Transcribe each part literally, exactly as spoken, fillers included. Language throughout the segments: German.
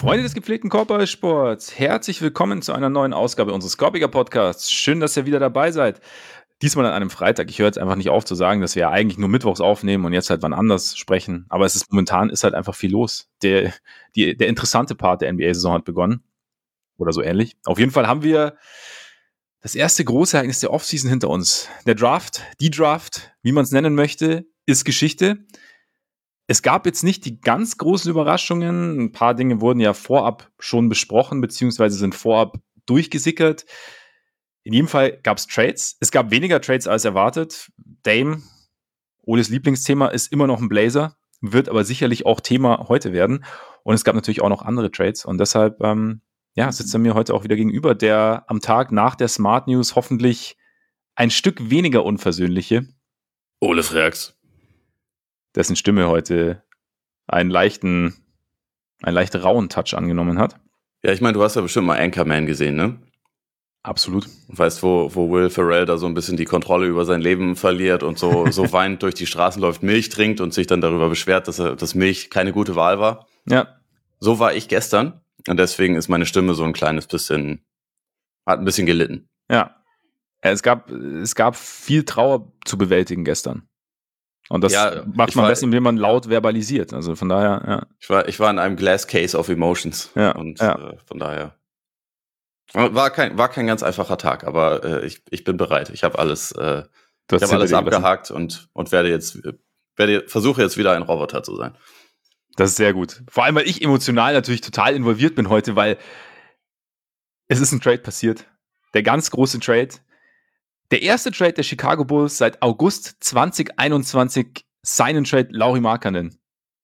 Freunde des gepflegten Korbballsports, herzlich willkommen zu einer neuen Ausgabe unseres Korbiger Podcasts. Schön, dass ihr wieder dabei seid. Diesmal an einem Freitag. Ich höre jetzt einfach nicht auf zu sagen, dass wir ja eigentlich nur mittwochs aufnehmen und jetzt halt wann anders sprechen. Aber es ist momentan ist halt einfach viel los. Der, die, der interessante Part der N B A-Saison hat begonnen. Oder so ähnlich. Auf jeden Fall haben wir das erste große Ereignis der Offseason hinter uns. Der Draft, die Draft, wie man es nennen möchte, ist Geschichte. Es gab jetzt nicht die ganz großen Überraschungen. Ein paar Dinge wurden ja vorab schon besprochen, beziehungsweise sind vorab durchgesickert. In jedem Fall gab es Trades. Es gab weniger Trades als erwartet. Dame, Oles Lieblingsthema, ist immer noch ein Blazer, wird aber sicherlich auch Thema heute werden. Und es gab natürlich auch noch andere Trades. Und deshalb ähm, ja, sitzt er mir heute auch wieder gegenüber, der am Tag nach der Smart News hoffentlich ein Stück weniger unversöhnliche Ole Freaks, dessen Stimme heute einen leichten, einen leicht rauen Touch angenommen hat. Ja, ich meine, du hast ja bestimmt mal Anchorman gesehen, ne? Absolut. Und weißt, wo, wo Will Ferrell da so ein bisschen die Kontrolle über sein Leben verliert und so, so weinend durch die Straßen läuft, Milch trinkt und sich dann darüber beschwert, dass, er, dass Milch keine gute Wahl war. Ja. So war ich gestern und deswegen ist meine Stimme so ein kleines bisschen, hat ein bisschen gelitten. Ja. Es gab, es gab viel Trauer zu bewältigen gestern. Und das ja, macht man besser, indem man laut verbalisiert. Also von daher, ja. Ich war, ich war in einem Glass Case of Emotions. Ja, und ja. Äh, von daher war kein, war kein ganz einfacher Tag, aber äh, ich, ich bin bereit. Ich habe alles, äh, ich hab alles abgehakt und, und werde jetzt, werde, versuche jetzt wieder ein Roboter zu sein. Das ist sehr gut. Vor allem, weil ich emotional natürlich total involviert bin heute, weil es ist ein Trade passiert. Der ganz große Trade. Der erste Trade der Chicago Bulls seit August zwanzig einundzwanzig, seinen Trade Lauri Markkanen.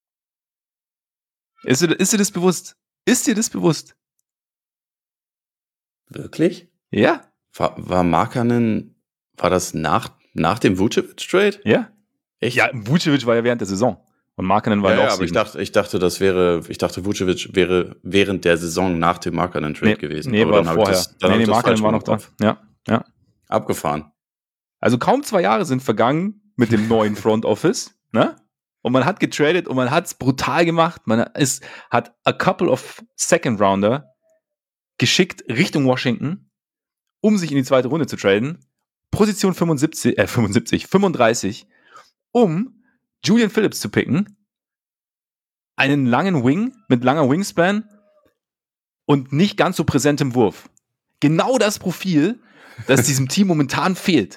Ist dir, ist dir das bewusst? Ist dir das bewusst? Wirklich? Ja. War, war Markkanen, war das nach, nach dem Vucevic-Trade? Ja. Echt? Ja, Vucevic war ja während der Saison. Und Markkanen war ja, ja ja auch aber ich dachte, ich dachte, das wäre, ich dachte, Vucevic wäre während der Saison nach dem Markkanen-Trade nee, gewesen. Nee, aber war dann vorher. Das, dann nee, nee, Markkanen war noch da. Ja, ja. Abgefahren. Also kaum zwei Jahre sind vergangen mit dem neuen Front Office, ne? Und man hat getradet und man hat es brutal gemacht. Man ist, hat a couple of Second Rounder geschickt Richtung Washington, um sich in die zweite Runde zu traden. Position fünfundsiebzig, äh fünfundsiebzig, fünfunddreißig, um Julian Phillips zu picken. Einen langen Wing mit langer Wingspan und nicht ganz so präsentem Wurf. Genau das Profil, das diesem Team momentan fehlt.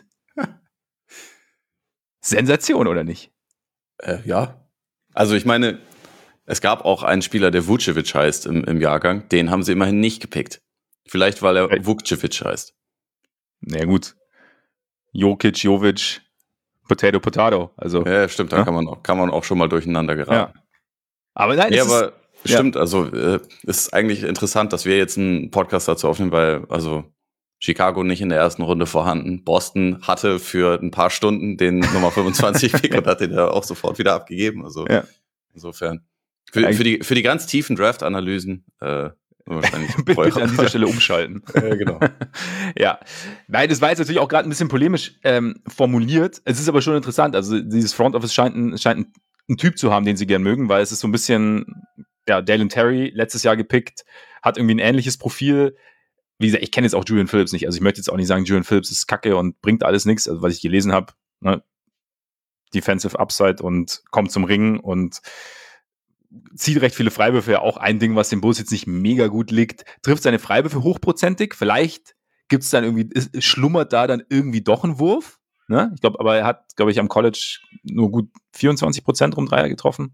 Sensation, oder nicht? Äh, ja. Also ich meine, es gab auch einen Spieler, der Vucevic heißt im, im Jahrgang. Den haben sie immerhin nicht gepickt. Vielleicht, weil er Vucevic heißt. Na gut. Jokic, Jovic, Potato, Potato. Also, ja, stimmt, da ja? kann, man auch, kann man auch schon mal durcheinander geraten. Ja. Aber nein, ja, es aber ist, stimmt, ja. also äh, ist eigentlich interessant, dass wir jetzt einen Podcast dazu aufnehmen, weil also Chicago nicht in der ersten Runde vorhanden. Boston hatte für ein paar Stunden den Nummer fünfundzwanzig Pick und hat den da auch sofort wieder abgegeben. Also ja. insofern. Für, für, die, für die ganz tiefen Draft-Analysen äh, wahrscheinlich bitte, bitte an dieser Stelle umschalten. Ja, genau. Ja. Nein, das war jetzt natürlich auch gerade ein bisschen polemisch ähm, formuliert. Es ist aber schon interessant. Also dieses Front Office scheint, ein, scheint ein, ein Typ zu haben, den sie gern mögen, weil es ist so ein bisschen, ja, Dalen Terry letztes Jahr gepickt, hat irgendwie ein ähnliches Profil. Wie gesagt, ich kenne jetzt auch Julian Phillips nicht. Also ich möchte jetzt auch nicht sagen, Julian Phillips ist kacke und bringt alles nichts. Also was ich gelesen habe, ne, Defensive Upside und kommt zum Ring und zieht recht viele Freiwürfe. Ja, auch ein Ding, was dem Bulls jetzt nicht mega gut liegt. Trifft seine Freiwürfe hochprozentig. Vielleicht gibt es dann irgendwie, es schlummert da dann irgendwie doch ein Wurf. Ne? Ich glaube, aber er hat, glaube ich, am College nur gut vierundzwanzig Prozent rum Dreier getroffen.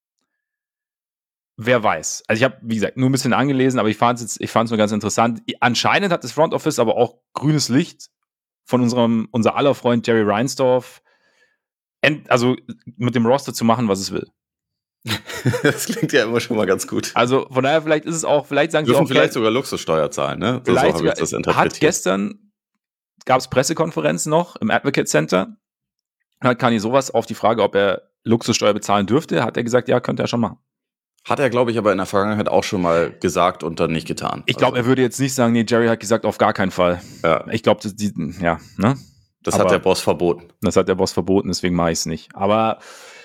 Wer weiß. Also ich habe, wie gesagt, nur ein bisschen angelesen, aber ich fand es ich fand's nur ganz interessant. Anscheinend hat das Front Office aber auch grünes Licht von unserem, unser aller Freund Jerry Reinsdorf, ent, also mit dem Roster zu machen, was es will. Das klingt ja immer schon mal ganz gut. Also von daher, vielleicht ist es auch, vielleicht sagen sie auch... vielleicht sogar Luxussteuer zahlen, ne? So, vielleicht so habe ich das interpretiert. Hat gestern, gab es Pressekonferenzen noch im Advocate Center, hat Kanye sowas auf die Frage, ob er Luxussteuer bezahlen dürfte, hat er gesagt, ja, könnte er schon machen. Hat er, glaube ich, aber in der Vergangenheit auch schon mal gesagt und dann nicht getan. Ich glaube, also. Er würde jetzt nicht sagen, nee, Jerry hat gesagt, auf gar keinen Fall. Ja. Ich glaube, ja, ne? Das aber hat der Boss verboten. Das hat der Boss verboten, deswegen mache ich es nicht. Aber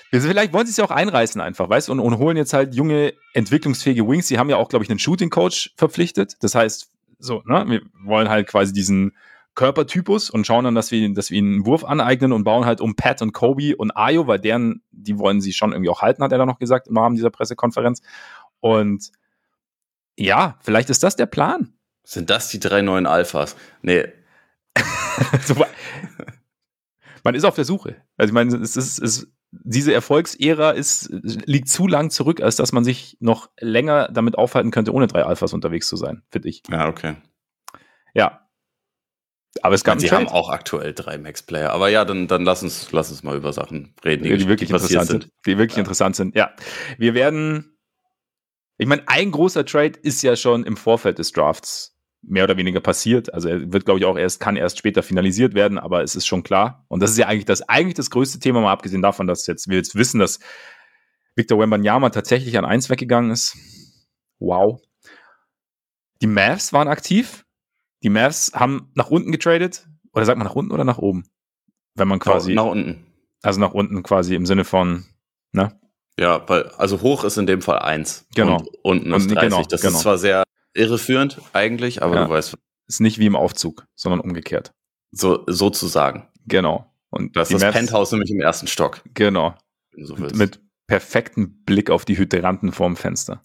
Vielleicht wollen sie es ja auch einreißen einfach, weißt du, und, und holen jetzt halt junge, entwicklungsfähige Wings. Sie haben ja auch, glaube ich, einen Shooting-Coach verpflichtet. Das heißt, so, ne, wir wollen halt quasi diesen Körpertypus und schauen dann, dass wir, dass wir ihnen einen Wurf aneignen und bauen halt um Pat und Kobe und Ayo, weil deren, die wollen sie schon irgendwie auch halten, hat er da noch gesagt im Rahmen dieser Pressekonferenz. Und ja, vielleicht ist das der Plan. Sind das die drei neuen Alphas? Nee. so, man ist auf der Suche. Also ich meine, es ist, es, diese Erfolgsära ist, liegt zu lang zurück, als dass man sich noch länger damit aufhalten könnte, ohne drei Alphas unterwegs zu sein, finde ich. Ja, okay. Ja. Aber es gab meine, sie Trade. Haben auch aktuell drei Max-Player. Aber ja, dann, dann lass uns, lass uns mal über Sachen reden, die, die wirklich die interessant sind. sind. Die wirklich ja. interessant sind, ja. Wir werden, ich meine, ein großer Trade ist ja schon im Vorfeld des Drafts mehr oder weniger passiert. Also er wird, glaube ich, auch erst, kann erst später finalisiert werden, aber es ist schon klar. Und das ist ja eigentlich das, eigentlich das größte Thema, mal abgesehen davon, dass jetzt, wir jetzt wissen, dass Victor Wembanyama tatsächlich an eins weggegangen ist. Wow. Die Mavs waren aktiv. Die Mavs haben nach unten getradet. Oder sagt man nach unten oder nach oben? Wenn man quasi. Nach unten. Also nach unten quasi im Sinne von, ne? Ja, weil, also hoch ist in dem Fall eins. Genau. Und unten ist dreißig. Genau, das genau. ist zwar sehr irreführend eigentlich, aber ja. du weißt. Ist nicht wie im Aufzug, sondern umgekehrt. So, sozusagen. Genau. Und das ist das Mavs, Penthouse nämlich im ersten Stock. Genau. So mit, mit perfektem Blick auf die Hydranten vorm Fenster.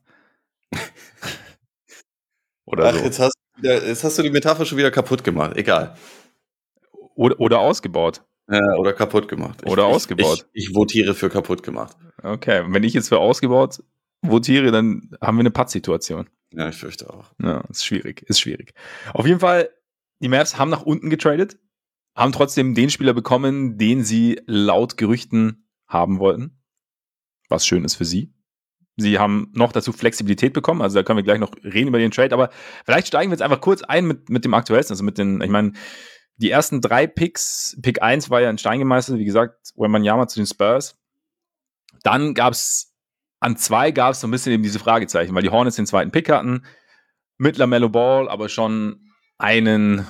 Oder Ach, so. Jetzt hast, jetzt hast du die Metapher schon wieder kaputt gemacht. Egal. Oder, oder ausgebaut. Ja, oder kaputt gemacht. Oder ich, ausgebaut. Ich, ich votiere für kaputt gemacht. Okay, und wenn ich jetzt für ausgebaut votiere, dann haben wir eine Pattsituation. Ja, ich fürchte auch. Ja, ist schwierig, ist schwierig. Auf jeden Fall, die Mavs haben nach unten getradet, haben trotzdem den Spieler bekommen, den sie laut Gerüchten haben wollten. Was schön ist für sie. Sie haben noch dazu Flexibilität bekommen, also da können wir gleich noch reden über den Trade, aber vielleicht steigen wir jetzt einfach kurz ein mit, mit dem aktuellsten, also mit den, ich meine, die ersten drei Picks, Pick eins war ja in Stein gemeißelt, wie gesagt, Wembanyama zu den Spurs. Dann gab es, an zwei gab es so ein bisschen eben diese Fragezeichen, weil die Hornets den zweiten Pick hatten, mit LaMelo Ball, aber schon einen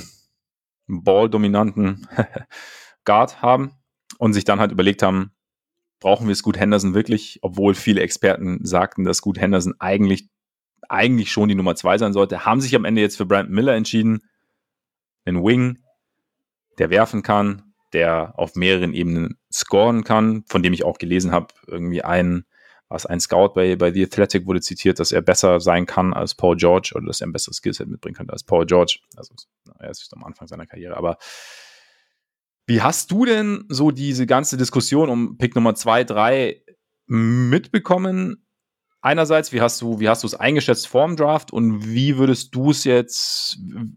Ball-dominanten Guard haben und sich dann halt überlegt haben, brauchen wir Scoot Henderson wirklich, obwohl viele Experten sagten, dass Scoot Henderson eigentlich, eigentlich schon die Nummer zwei sein sollte, haben sich am Ende jetzt für Brandon Miller entschieden, einen Wing, der werfen kann, der auf mehreren Ebenen scoren kann, von dem ich auch gelesen habe, irgendwie ein, was ein Scout bei, bei The Athletic wurde zitiert, dass er besser sein kann als Paul George oder dass er ein besseres Skillset mitbringen könnte als Paul George. Also er ist am Anfang seiner Karriere, aber wie hast du denn so diese ganze Diskussion um Pick Nummer zwei, drei mitbekommen? Einerseits, wie hast du, wie hast du es eingeschätzt vor dem Draft und wie würdest du es jetzt,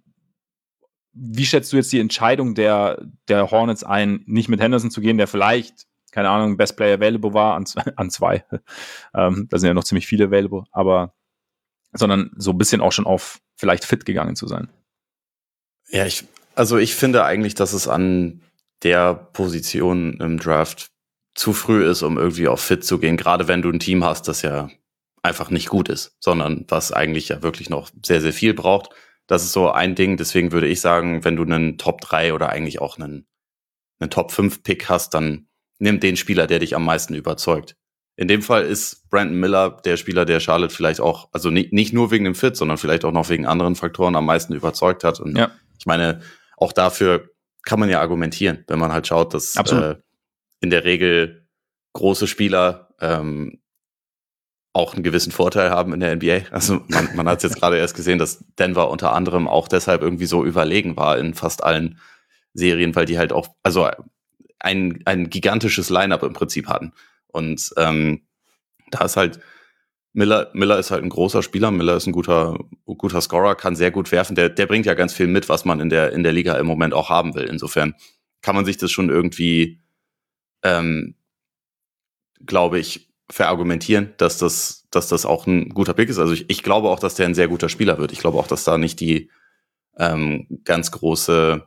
wie schätzt du jetzt die Entscheidung der, der Hornets ein, nicht mit Henderson zu gehen, der vielleicht, keine Ahnung, Best Player Available war an, an zwei. ähm, da sind ja noch ziemlich viele available, aber sondern so ein bisschen auch schon auf vielleicht fit gegangen zu sein. Ja, ich, also ich finde eigentlich, dass es an der Position im Draft zu früh ist, um irgendwie auf fit zu gehen, gerade wenn du ein Team hast, das ja einfach nicht gut ist, sondern was eigentlich ja wirklich noch sehr, sehr viel braucht. Das ist so ein Ding, deswegen würde ich sagen, wenn du einen Top drei oder eigentlich auch einen, einen Top fünf Pick hast, dann nimm den Spieler, der dich am meisten überzeugt. In dem Fall ist Brandon Miller der Spieler, der Charlotte vielleicht auch, also nicht, nicht nur wegen dem Fit, sondern vielleicht auch noch wegen anderen Faktoren am meisten überzeugt hat. Und ja. Ich meine, auch dafür kann man ja argumentieren, wenn man halt schaut, dass äh, in der Regel große Spieler ähm, auch einen gewissen Vorteil haben in der N B A. Also man, man hat es jetzt gerade erst gesehen, dass Denver unter anderem auch deshalb irgendwie so überlegen war in fast allen Serien, weil die halt auch, also ein, ein gigantisches Line-Up im Prinzip hatten. Und ähm, da ist halt, Miller, Miller ist halt ein großer Spieler, Miller ist ein guter, guter Scorer, kann sehr gut werfen, der, der bringt ja ganz viel mit, was man in der, in der Liga im Moment auch haben will. Insofern kann man sich das schon irgendwie, ähm, glaube ich, verargumentieren, dass das, dass das auch ein guter Pick ist. Also ich, ich glaube auch, dass der ein sehr guter Spieler wird. Ich glaube auch, dass da nicht die ähm, ganz große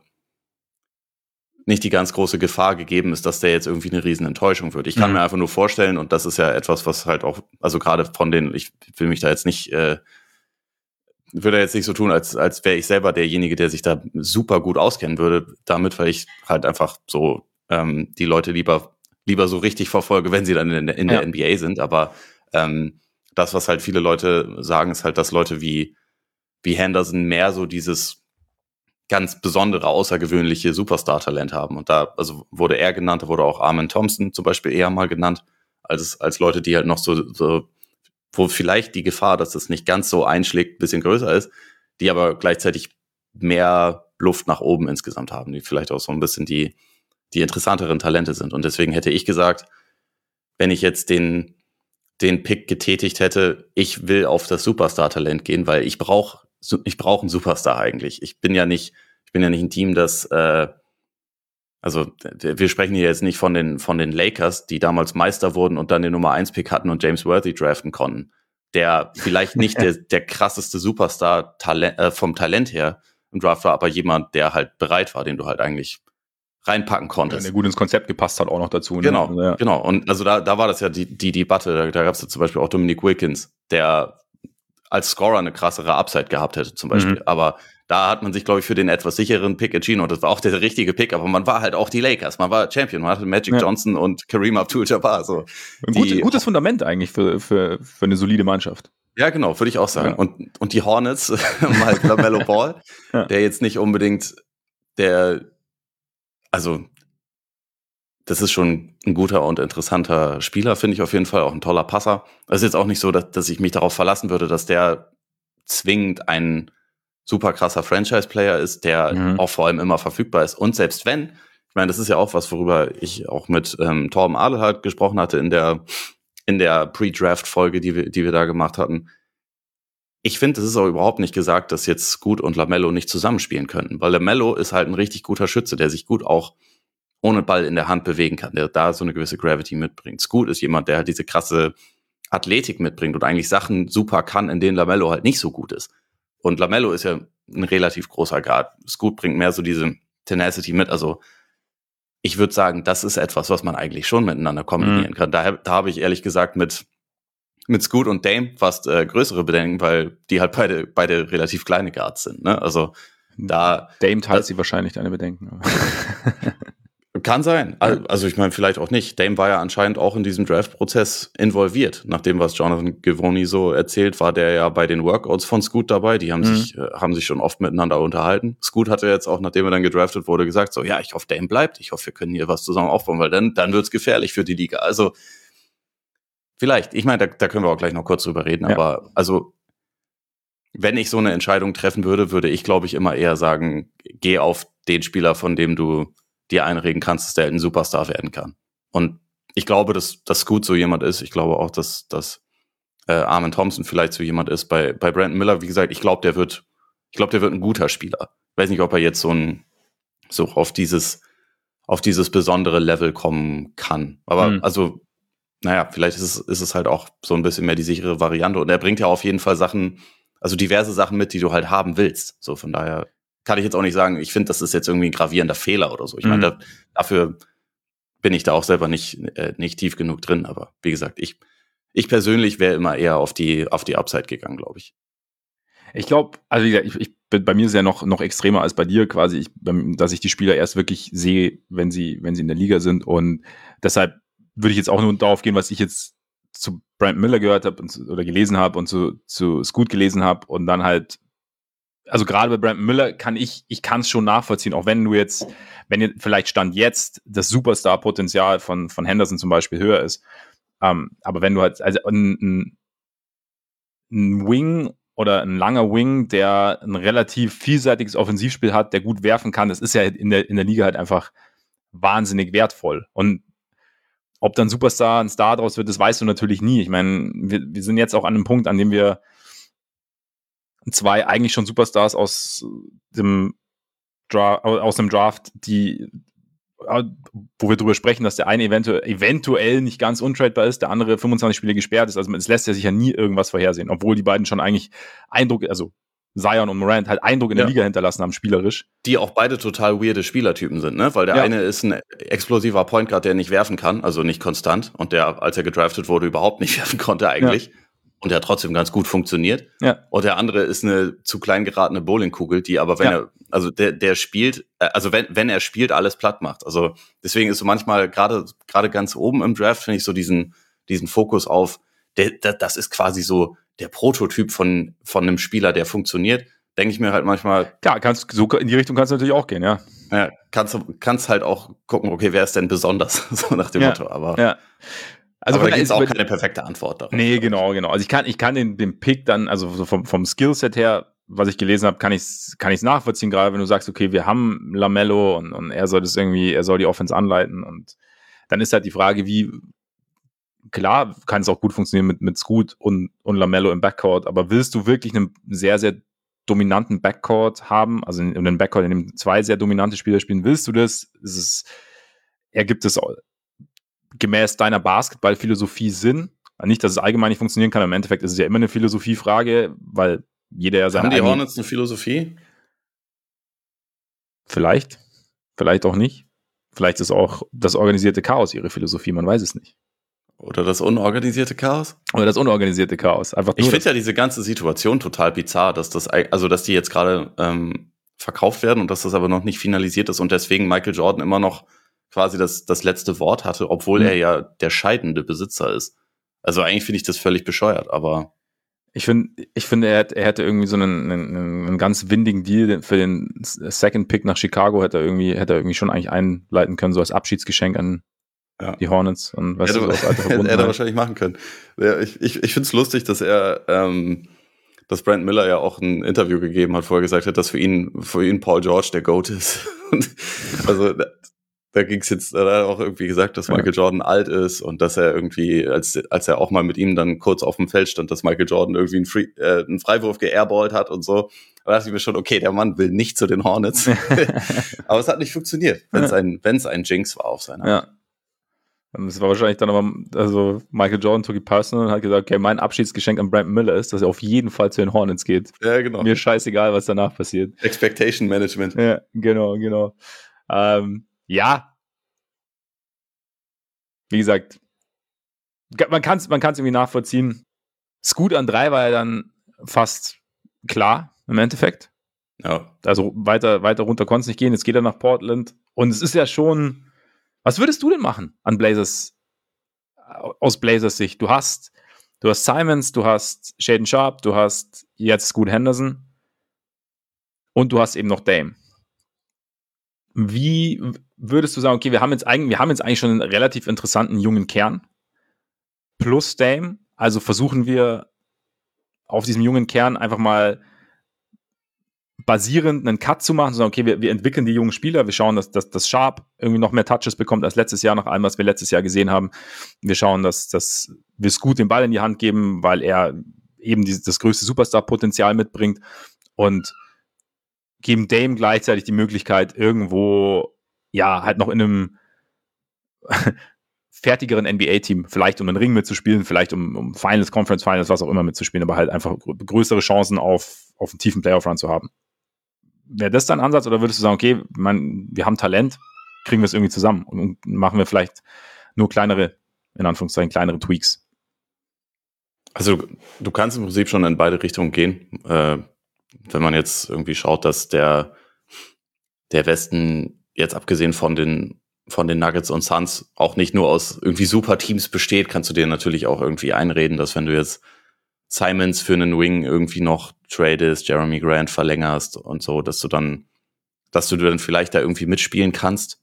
nicht die ganz große Gefahr gegeben ist, dass der jetzt irgendwie eine riesen Enttäuschung wird. Ich kann mhm. mir einfach nur vorstellen, und das ist ja etwas, was halt auch, also gerade von den, ich will mich da jetzt nicht, äh, würde jetzt nicht so tun, als, als wäre ich selber derjenige, der sich da super gut auskennen würde damit, weil ich halt einfach so ähm, die Leute lieber lieber so richtig verfolge, wenn sie dann in, in der ja. N B A sind. Aber ähm, das, was halt viele Leute sagen, ist halt, dass Leute wie, wie Henderson mehr so dieses ganz besondere, außergewöhnliche Superstar-Talent haben. Und da also wurde er genannt, da wurde auch Amen Thompson zum Beispiel eher mal genannt, als, als Leute, die halt noch so, so, wo vielleicht die Gefahr, dass das nicht ganz so einschlägt, ein bisschen größer ist, die aber gleichzeitig mehr Luft nach oben insgesamt haben, die vielleicht auch so ein bisschen die, die interessanteren Talente sind. Und deswegen hätte ich gesagt, wenn ich jetzt den, den Pick getätigt hätte, ich will auf das Superstar-Talent gehen, weil ich brauche ich brauche einen Superstar eigentlich. Ich bin ja nicht, ich bin ja nicht ein Team, das, äh, also wir sprechen hier jetzt nicht von den von den Lakers, die damals Meister wurden und dann den Nummer eins Pick hatten und James Worthy draften konnten, der vielleicht nicht der, der krasseste Superstar Talent, äh, vom Talent her im Draft war, aber jemand, der halt bereit war, den du halt eigentlich reinpacken konntest. Ja, der gut ins Konzept gepasst hat auch noch dazu. Ne? Genau, also, ja. genau. Und also da, da war das ja die, die Debatte, da, da gab es ja zum Beispiel auch Dominique Wilkins, der als Scorer eine krassere Upside gehabt hätte zum Beispiel. Mhm. Aber da hat man sich, glaube ich, für den etwas sicheren Pick entschieden und das war auch der richtige Pick, aber man war halt auch die Lakers, man war Champion, man hatte Magic ja. Johnson und Kareem Abdul-Jabbar. So. Ein gut, gutes Fundament eigentlich für, für, für eine solide Mannschaft. Ja, genau, würde ich auch sagen. Ja. Und, und die Hornets, halt LaMelo Ball, ja. der jetzt nicht unbedingt der, also das ist schon ein guter und interessanter Spieler, finde ich auf jeden Fall, auch ein toller Passer. Es ist jetzt auch nicht so, dass, dass ich mich darauf verlassen würde, dass der zwingend ein super krasser Franchise-Player ist, der mhm. auch vor allem immer verfügbar ist. Und selbst wenn, ich meine, das ist ja auch was, worüber ich auch mit ähm, Torben Adelhardt gesprochen hatte in der in der Pre-Draft-Folge, die wir, die wir da gemacht hatten. Ich finde, es ist auch überhaupt nicht gesagt, dass jetzt Scoot und LaMelo nicht zusammenspielen könnten, weil LaMelo ist halt ein richtig guter Schütze, der sich gut auch ohne Ball in der Hand bewegen kann, der da so eine gewisse Gravity mitbringt. Scoot ist jemand, der halt diese krasse Athletik mitbringt und eigentlich Sachen super kann, in denen LaMelo halt nicht so gut ist. Und LaMelo ist ja ein relativ großer Guard. Scoot bringt mehr so diese Tenacity mit. Also ich würde sagen, das ist etwas, was man eigentlich schon miteinander kombinieren mhm. kann. Da, da habe ich ehrlich gesagt mit mit Scoot und Dame fast äh, größere Bedenken, weil die halt beide beide relativ kleine Guards sind. Ne? Also da Dame teilt sie wahrscheinlich deine Bedenken. Kann sein. Also ich meine, vielleicht auch nicht. Dame war ja anscheinend auch in diesem Draft-Prozess involviert. Nach dem, was Jonathan Givony so erzählt, war der ja bei den Workouts von Scoot dabei. Die haben mhm. sich äh, haben sich schon oft miteinander unterhalten. Scoot hatte jetzt auch, nachdem er dann gedraftet wurde, gesagt, so, ja, ich hoffe, Dame bleibt. Ich hoffe, wir können hier was zusammen aufbauen, weil dann, dann wird's gefährlich für die Liga. Also vielleicht. Ich meine, da, da können wir auch gleich noch kurz drüber reden. Ja. Aber also wenn ich so eine Entscheidung treffen würde, würde ich, glaube ich, immer eher sagen, geh auf den Spieler, von dem du dir einreden kannst, dass der ein Superstar werden kann. Und ich glaube, dass, dass Scoot so jemand ist. Ich glaube auch, dass, dass äh, Amen Thompson vielleicht so jemand ist. Bei, bei Brandon Miller, wie gesagt, ich glaube, der wird, ich glaube, der wird ein guter Spieler. Ich weiß nicht, ob er jetzt so ein, so auf dieses, auf dieses besondere Level kommen kann. Aber mhm. also, naja, vielleicht ist es, ist es halt auch so ein bisschen mehr die sichere Variante. Und er bringt ja auf jeden Fall Sachen, also diverse Sachen mit, die du halt haben willst. So, von daher kann ich jetzt auch nicht sagen, ich finde, das ist jetzt irgendwie ein gravierender Fehler oder so. Ich meine, da, dafür bin ich da auch selber nicht, äh, nicht tief genug drin. Aber wie gesagt, ich, ich persönlich wäre immer eher auf die, auf die Upside gegangen, glaube ich. Ich glaube, also wie gesagt, ich, ich, bei mir ist es ja noch, noch extremer als bei dir quasi, ich, dass ich die Spieler erst wirklich sehe, wenn sie, wenn sie in der Liga sind. Und deshalb würde ich jetzt auch nur darauf gehen, was ich jetzt zu Brandon Miller gehört habe oder gelesen habe und zu, zu Scoot gelesen habe und dann halt, also gerade bei Brandon Miller kann ich, ich kann es schon nachvollziehen, auch wenn du jetzt, wenn ihr vielleicht Stand jetzt das Superstar-Potenzial von, von Henderson zum Beispiel höher ist, ähm, aber wenn du halt, also ein, ein, ein Wing oder ein langer Wing, der ein relativ vielseitiges Offensivspiel hat, der gut werfen kann, das ist ja in der, in der Liga halt einfach wahnsinnig wertvoll. Und ob dann Superstar ein Star draus wird, das weißt du natürlich nie. Ich meine, wir, wir sind jetzt auch an einem Punkt, an dem wir zwei eigentlich schon Superstars aus dem, Dra- aus dem Draft, die, wo wir drüber sprechen, dass der eine eventuell, eventuell nicht ganz untradebar ist, der andere fünfundzwanzig Spiele gesperrt ist. Also es lässt ja sicher nie irgendwas vorhersehen, obwohl die beiden schon eigentlich Eindruck, also Zion und Morant halt Eindruck in der ja. Liga hinterlassen haben, spielerisch. Die auch beide total weirde Spielertypen sind, ne? Weil der ja. eine ist ein explosiver Point Guard, der nicht werfen kann, also nicht konstant, und der, als er gedraftet wurde, überhaupt nicht werfen konnte eigentlich. Ja. und der hat trotzdem ganz gut funktioniert. Ja. Und der andere ist eine zu klein geratene Bowlingkugel, die aber, wenn ja. er, also der, der spielt, also wenn, wenn er spielt, alles platt macht. Also deswegen ist so manchmal gerade, gerade ganz oben im Draft, finde ich so diesen, diesen Fokus auf, der, der, das ist quasi so der Prototyp von, von einem Spieler, der funktioniert. Denke ich mir halt manchmal. Klar, kannst, so in die Richtung kannst du natürlich auch gehen, ja. Ja, kannst du, kannst halt auch gucken, okay, wer ist denn besonders? So nach dem ja. Motto, aber. Ja. Also aber da gibt es auch keine perfekte Antwort darauf. Nee, genau, genau. Also ich kann, ich kann den, den Pick dann, also so vom, vom Skillset her, was ich gelesen habe, kann ich es kann ich's nachvollziehen, gerade wenn du sagst, okay, wir haben LaMelo und, und er soll das irgendwie, er soll die Offense anleiten und dann ist halt die Frage, wie, klar kann es auch gut funktionieren mit, mit Scoot und, und LaMelo im Backcourt, aber willst du wirklich einen sehr, sehr dominanten Backcourt haben, also in, in einem Backcourt, in dem zwei sehr dominante Spieler spielen, willst du das? Ist es, ergibt es gemäß deiner Basketballphilosophie Sinn? Nicht, dass es allgemein nicht funktionieren kann, im Endeffekt ist es ja immer eine Philosophiefrage, weil jeder ja seine Haben die Hornets eine Philosophie? Vielleicht, vielleicht auch nicht. Vielleicht ist auch das organisierte Chaos ihre Philosophie, man weiß es nicht. Oder das unorganisierte Chaos? Oder das unorganisierte Chaos. Einfach nur ich finde ja diese ganze Situation total bizarr, dass das, also dass die jetzt gerade ähm, verkauft werden und dass das aber noch nicht finalisiert ist und deswegen Michael Jordan immer noch quasi das, das letzte Wort hatte, obwohl mhm. er ja der scheidende Besitzer ist. Also eigentlich finde ich das völlig bescheuert, aber ich finde, ich finde, er, er hätte irgendwie so einen, einen, einen ganz windigen Deal für den Second Pick nach Chicago hätte er irgendwie, hätte er irgendwie schon eigentlich einleiten können, so als Abschiedsgeschenk an ja. die Hornets. Und weißt hätte, du, so hätte er wahrscheinlich machen können. Ja, ich ich, ich finde es lustig, dass er, ähm, dass Brent Miller ja auch ein Interview gegeben hat, wo er gesagt hat, dass für ihn, für ihn Paul George der GOAT ist. Und also da, da ging es jetzt, da hat er auch irgendwie gesagt, dass Michael ja. Jordan alt ist und dass er irgendwie, als als er auch mal mit ihm dann kurz auf dem Feld stand, dass Michael Jordan irgendwie einen, Free, äh, einen Freiwurf geairballt hat und so. Da dachte ich mir schon, okay, der Mann will nicht zu den Hornets. Aber es hat nicht funktioniert, wenn es ein, wenn es ein Jinx war auf seiner ja. Das war wahrscheinlich dann aber, also Michael Jordan took it personal und hat gesagt, okay, mein Abschiedsgeschenk an Brandon Miller ist, dass er auf jeden Fall zu den Hornets geht. Ja, genau. Mir scheißegal, was danach passiert. Expectation Management. Ja, genau, genau. Ähm, ja. Wie gesagt, man kann es man kann's irgendwie nachvollziehen. Scoot an drei war ja dann fast klar im Endeffekt. Ja. Also weiter, weiter runter konnte es nicht gehen. Jetzt geht er nach Portland. Und es ist ja schon. Was würdest du denn machen an Blazers, aus Blazers Sicht? Du hast, du hast Simons, du hast Shaedon Sharpe, du hast jetzt Scoot Henderson und du hast eben noch Dame. Wie würdest du sagen, okay, wir haben jetzt eigentlich, wir haben jetzt eigentlich schon einen relativ interessanten jungen Kern plus Dame, also versuchen wir auf diesem jungen Kern einfach mal basierend einen Cut zu machen, sondern okay, wir, wir entwickeln die jungen Spieler, wir schauen, dass, dass, dass Sharp irgendwie noch mehr Touches bekommt als letztes Jahr, nach allem, was wir letztes Jahr gesehen haben. Wir schauen, dass, dass wir Scoot den Ball in die Hand geben, weil er eben dieses, das größte Superstar-Potenzial mitbringt und geben Dame gleichzeitig die Möglichkeit, irgendwo, ja, halt noch in einem fertigeren N B A-Team, vielleicht um einen Ring mitzuspielen, vielleicht um, um Finals, Conference Finals, was auch immer mitzuspielen, aber halt einfach größere Chancen auf, auf einen tiefen Playoff-Run zu haben. Wäre das dein Ansatz oder würdest du sagen, okay, man, wir haben Talent, kriegen wir es irgendwie zusammen und, und machen wir vielleicht nur kleinere, in Anführungszeichen, kleinere Tweaks? Also du kannst im Prinzip schon in beide Richtungen gehen. Äh, wenn man jetzt irgendwie schaut, dass der, der Westen jetzt abgesehen von den von den Nuggets und Suns auch nicht nur aus irgendwie super Teams besteht, kannst du dir natürlich auch irgendwie einreden, dass wenn du jetzt Simons für einen Wing irgendwie noch tradest, Jeremy Grant verlängerst und so, dass du dann, dass du dann vielleicht da irgendwie mitspielen kannst.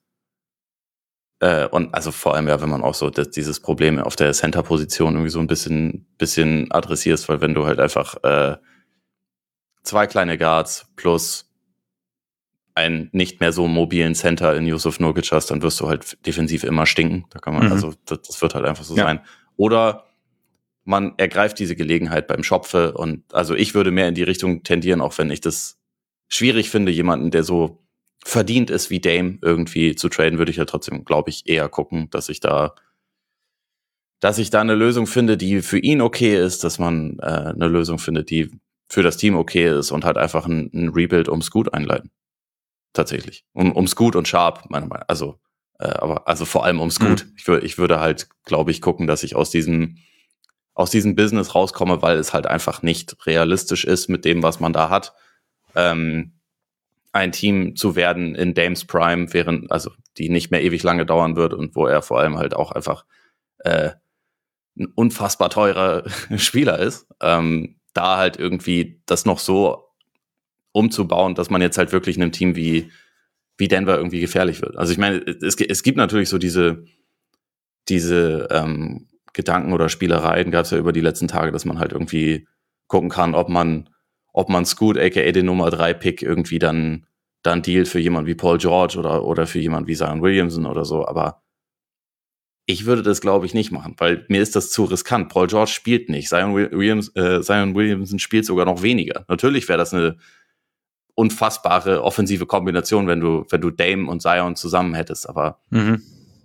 Äh, und also vor allem ja, wenn man auch so das, dieses Problem auf der Center-Position irgendwie so ein bisschen, bisschen adressierst, weil wenn du halt einfach äh, zwei kleine Guards plus einen nicht mehr so mobilen Center in Jusuf Nurkic hast, dann wirst du halt defensiv immer stinken. Da kann man, mhm. also das, das wird halt einfach so ja. sein. Oder man ergreift diese Gelegenheit beim Schopfe und also ich würde mehr in die Richtung tendieren, auch wenn ich das schwierig finde, jemanden, der so verdient ist wie Dame irgendwie zu traden, würde ich ja trotzdem, glaube ich, eher gucken, dass ich da dass ich da eine Lösung finde, die für ihn okay ist, dass man äh, eine Lösung findet, die für das Team okay ist und halt einfach ein, ein Rebuild ums Gut einleiten. Tatsächlich. Um, um Scoot und Sharp, meiner Meinung nach. Also, äh, aber, also vor allem um Scoot. Mhm. Ich, wür, ich würde halt, glaube ich, gucken, dass ich aus diesem aus diesem Business rauskomme, weil es halt einfach nicht realistisch ist mit dem, was man da hat, ähm, ein Team zu werden in Dames Prime, während, also die nicht mehr ewig lange dauern wird und wo er vor allem halt auch einfach äh, ein unfassbar teurer Spieler ist, ähm, da halt irgendwie das noch so umzubauen, dass man jetzt halt wirklich einem Team wie, wie Denver irgendwie gefährlich wird. Also ich meine, es, es gibt natürlich so diese, diese ähm, Gedanken oder Spielereien, gab es ja über die letzten Tage, dass man halt irgendwie gucken kann, ob man, ob man Scoot, aka den Nummer drei Pick, irgendwie dann, dann dealt für jemanden wie Paul George oder, oder für jemanden wie Zion Williamson oder so, aber ich würde das, glaube ich, nicht machen, weil mir ist das zu riskant. Paul George spielt nicht. Zion, Williams, äh, Zion Williamson spielt sogar noch weniger. Natürlich wäre das eine unfassbare offensive Kombination, wenn du, wenn du Dame und Zion zusammen hättest, aber Mhm.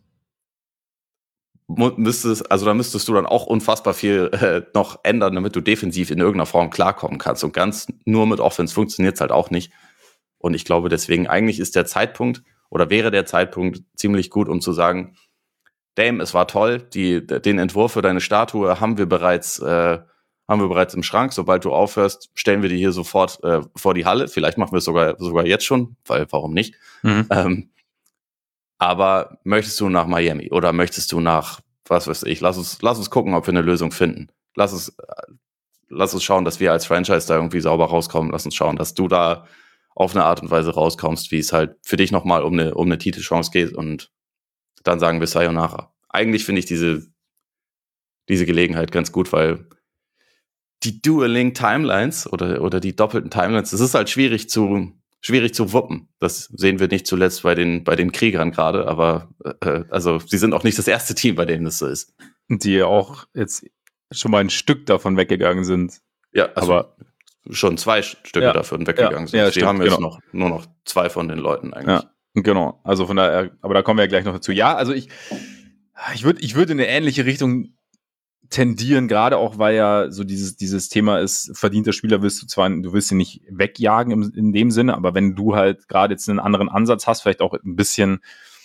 müsstest, also da müsstest du dann auch unfassbar viel äh, noch ändern, damit du defensiv in irgendeiner Form klarkommen kannst. Und ganz nur mit Offense funktioniert es halt auch nicht. Und ich glaube deswegen, eigentlich ist der Zeitpunkt oder wäre der Zeitpunkt ziemlich gut, um zu sagen, Dame, es war toll, die, den Entwurf für deine Statue haben wir bereits, äh, haben wir bereits im Schrank. Sobald du aufhörst, stellen wir die hier sofort äh, vor die Halle. Vielleicht machen wir es sogar, sogar jetzt schon, weil warum nicht? Mhm. Ähm, aber möchtest du nach Miami oder möchtest du nach, was weiß ich, lass uns, lass uns gucken, ob wir eine Lösung finden. Lass uns, lass uns schauen, dass wir als Franchise da irgendwie sauber rauskommen. Lass uns schauen, dass du da auf eine Art und Weise rauskommst, wie es halt für dich nochmal um eine, um eine Titelchance geht, und dann sagen wir Sayonara. Eigentlich finde ich diese, diese Gelegenheit ganz gut, weil die Dueling Timelines oder, oder die doppelten Timelines, das ist halt schwierig zu, schwierig zu wuppen. Das sehen wir nicht zuletzt bei den, bei den Kriegern gerade, aber äh, also sie sind auch nicht das erste Team, bei dem das so ist. Die auch jetzt schon mal ein Stück davon weggegangen sind. Ja, also aber schon zwei Stücke ja, davon weggegangen ja, sind. ja, die stimmt, haben jetzt genau. noch nur noch zwei von den Leuten eigentlich. Ja, genau. Also von daher, aber da kommen wir ja gleich noch dazu. Ja, also ich, ich würde ich würde in eine ähnliche Richtung tendieren, gerade auch, weil ja so dieses, dieses Thema ist, verdienter Spieler willst du zwar, du willst ihn nicht wegjagen im, in dem Sinne, aber wenn du halt gerade jetzt einen anderen Ansatz hast, vielleicht auch ein bisschen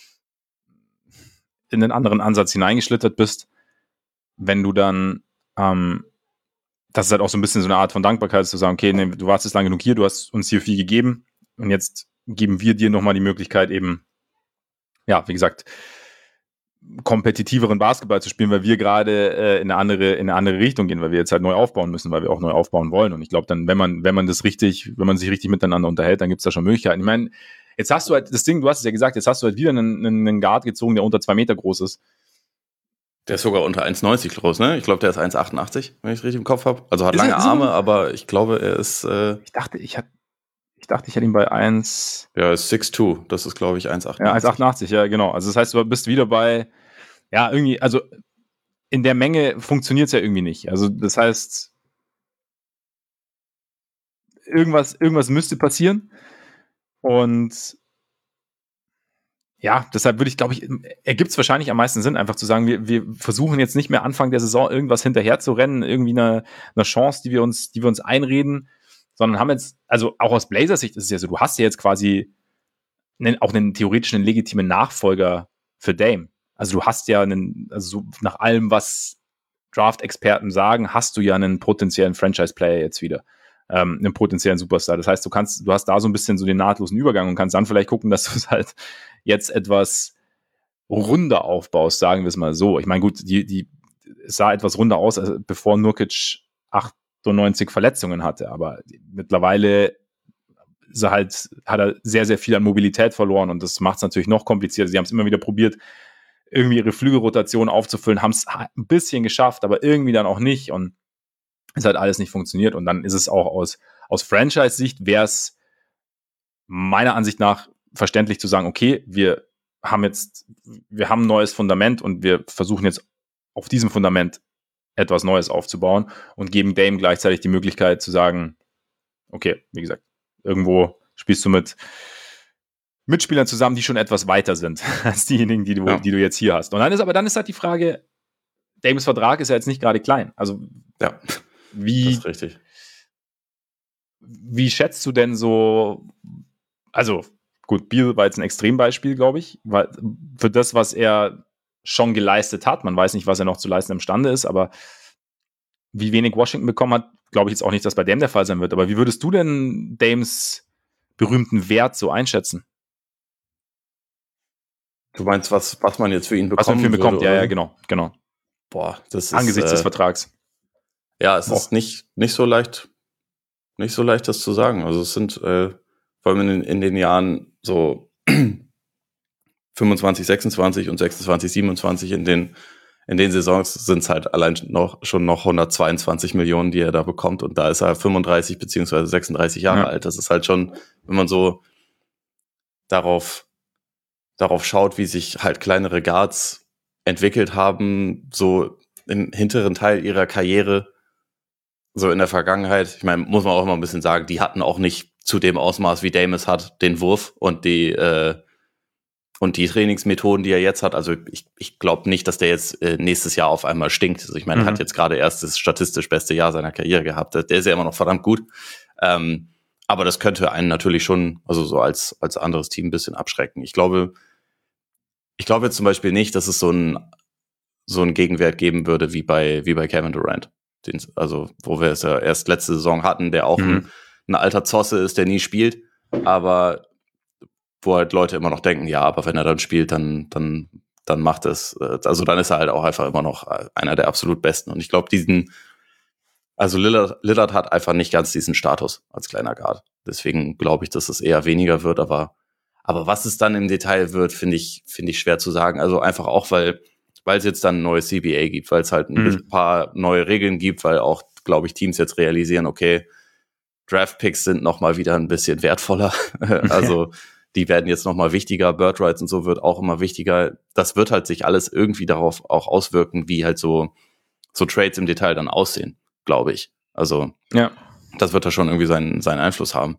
in einen anderen Ansatz hineingeschlittert bist, wenn du dann, ähm, das ist halt auch so ein bisschen so eine Art von Dankbarkeit, zu sagen, okay, nee, du warst jetzt lange genug hier, du hast uns hier viel gegeben und jetzt geben wir dir nochmal die Möglichkeit eben, ja, wie gesagt, kompetitiveren Basketball zu spielen, weil wir gerade äh, in eine andere in eine andere Richtung gehen, weil wir jetzt halt neu aufbauen müssen, weil wir auch neu aufbauen wollen. Und ich glaube dann, wenn man wenn man das richtig, wenn man sich richtig miteinander unterhält, dann gibt es da schon Möglichkeiten. Ich meine, jetzt hast du halt das Ding, du hast es ja gesagt, jetzt hast du halt wieder einen, einen Guard gezogen, der unter zwei Meter groß ist. Der ist sogar unter eins neunzig groß, ne? Ich glaube, der ist eins achtundachtzig, wenn ich es richtig im Kopf habe. Also hat Ist lange er- ist er- Arme, aber ich glaube, er ist äh, Ich dachte, ich hatte ich dachte, ich hätte ihn bei eins ja, ist sechs zwei. Das ist, glaube ich, eins ja, achtundachtzig. eins achtundachtzig, ja, genau. Also das heißt, du bist wieder bei, ja, irgendwie, also in der Menge funktioniert es ja irgendwie nicht. Also das heißt, irgendwas, irgendwas müsste passieren. Und ja, deshalb würde ich, glaube ich, ergibt es wahrscheinlich am meisten Sinn, einfach zu sagen, wir, wir versuchen jetzt nicht mehr Anfang der Saison irgendwas hinterher zu rennen, irgendwie eine, eine Chance, die wir uns, die wir uns einreden, sondern haben jetzt, also auch aus Blazers Sicht ist es ja so, du hast ja jetzt quasi einen, auch einen theoretischen, einen legitimen Nachfolger für Dame. Also du hast ja einen, also so nach allem, was Draft-Experten sagen, hast du ja einen potenziellen Franchise-Player jetzt wieder. Ähm, einen potenziellen Superstar. Das heißt, du kannst, du hast da so ein bisschen so den nahtlosen Übergang und kannst dann vielleicht gucken, dass du es halt jetzt etwas runder aufbaust, sagen wir es mal so. Ich meine, gut, die, die, es sah etwas runder aus, also bevor Nurkic achtundneunzig Verletzungen hatte, aber mittlerweile ist er halt, hat er sehr, sehr viel an Mobilität verloren und das macht es natürlich noch komplizierter. Sie haben es immer wieder probiert, irgendwie ihre Flügelrotation aufzufüllen, haben es ein bisschen geschafft, aber irgendwie dann auch nicht und es hat alles nicht funktioniert und dann ist es auch aus, aus Franchise-Sicht wäre es meiner Ansicht nach verständlich zu sagen, okay, wir haben jetzt, wir haben ein neues Fundament und wir versuchen jetzt auf diesem Fundament etwas Neues aufzubauen und geben Dame gleichzeitig die Möglichkeit zu sagen, okay, wie gesagt, irgendwo spielst du mit Mitspielern zusammen, die schon etwas weiter sind als diejenigen, die du, Ja. die du jetzt hier hast. Und dann ist aber dann ist halt die Frage, Dames Vertrag ist ja jetzt nicht gerade klein. Also Ja, wie, das ist richtig. wie schätzt du denn so, also gut, Beal war jetzt ein Extrembeispiel, glaube ich, weil für das, was er schon geleistet hat, man weiß nicht, was er noch zu leisten imstande ist, aber wie wenig Washington bekommen hat, glaube ich jetzt auch nicht, dass bei Dame der Fall sein wird. Aber wie würdest du denn Dames berühmten Wert so einschätzen? Du meinst, was, was man jetzt für ihn bekommt? Was man für ihn bekommt, ja, ja, genau, genau. Boah, das ist... Angesichts äh, des Vertrags. Ja, es Boah. ist nicht, nicht so leicht, nicht so leicht, das zu sagen. Also es sind äh, vor allem in, in den Jahren so fünfundzwanzig, sechsundzwanzig und sechsundzwanzig, siebenundzwanzig in den in den Saisons sind es halt allein noch schon noch hundertzweiundzwanzig Millionen, die er da bekommt, und da ist er fünfunddreißig beziehungsweise sechsunddreißig Jahre Ja. alt. Das ist halt schon, wenn man so darauf darauf schaut, wie sich halt kleinere Guards entwickelt haben, so im hinteren Teil ihrer Karriere, so in der Vergangenheit. Ich meine, muss man auch immer ein bisschen sagen, die hatten auch nicht zu dem Ausmaß, wie Dame es hat, den Wurf und die äh, und die Trainingsmethoden, die er jetzt hat. Also ich, ich glaube nicht, dass der jetzt äh, nächstes Jahr auf einmal stinkt. Also ich meine, Mhm. er hat jetzt gerade erst das statistisch beste Jahr seiner Karriere gehabt. Der ist ja immer noch verdammt gut. Ähm, aber das könnte einen natürlich schon, also so als, als anderes Team ein bisschen abschrecken. Ich glaube, ich glaube jetzt zum Beispiel nicht, dass es so ein so einen Gegenwert geben würde wie bei, wie bei Kevin Durant. Den, also, wo wir es ja erst letzte Saison hatten, der auch Mhm. ein, ein alter Zosse ist, der nie spielt, aber wo halt Leute immer noch denken, ja, aber wenn er dann spielt, dann, dann, dann macht es, also dann ist er halt auch einfach immer noch einer der absolut Besten. Und ich glaube, diesen, also Lillard, Lillard hat einfach nicht ganz diesen Status als kleiner Guard. Deswegen glaube ich, dass es eher weniger wird, aber, aber was es dann im Detail wird, finde ich, finde ich schwer zu sagen. Also einfach auch, weil, weil es jetzt dann ein neues C B A gibt, weil es halt ein Mhm. paar neue Regeln gibt, weil auch, glaube ich, Teams jetzt realisieren, okay, Draft-Picks sind noch mal wieder ein bisschen wertvoller. Also die werden jetzt noch mal wichtiger. Bird Rights und so wird auch immer wichtiger. Das wird halt sich alles irgendwie darauf auch auswirken, wie halt so, so Trades im Detail dann aussehen, glaube ich. Also Ja. das wird da schon irgendwie seinen, seinen Einfluss haben.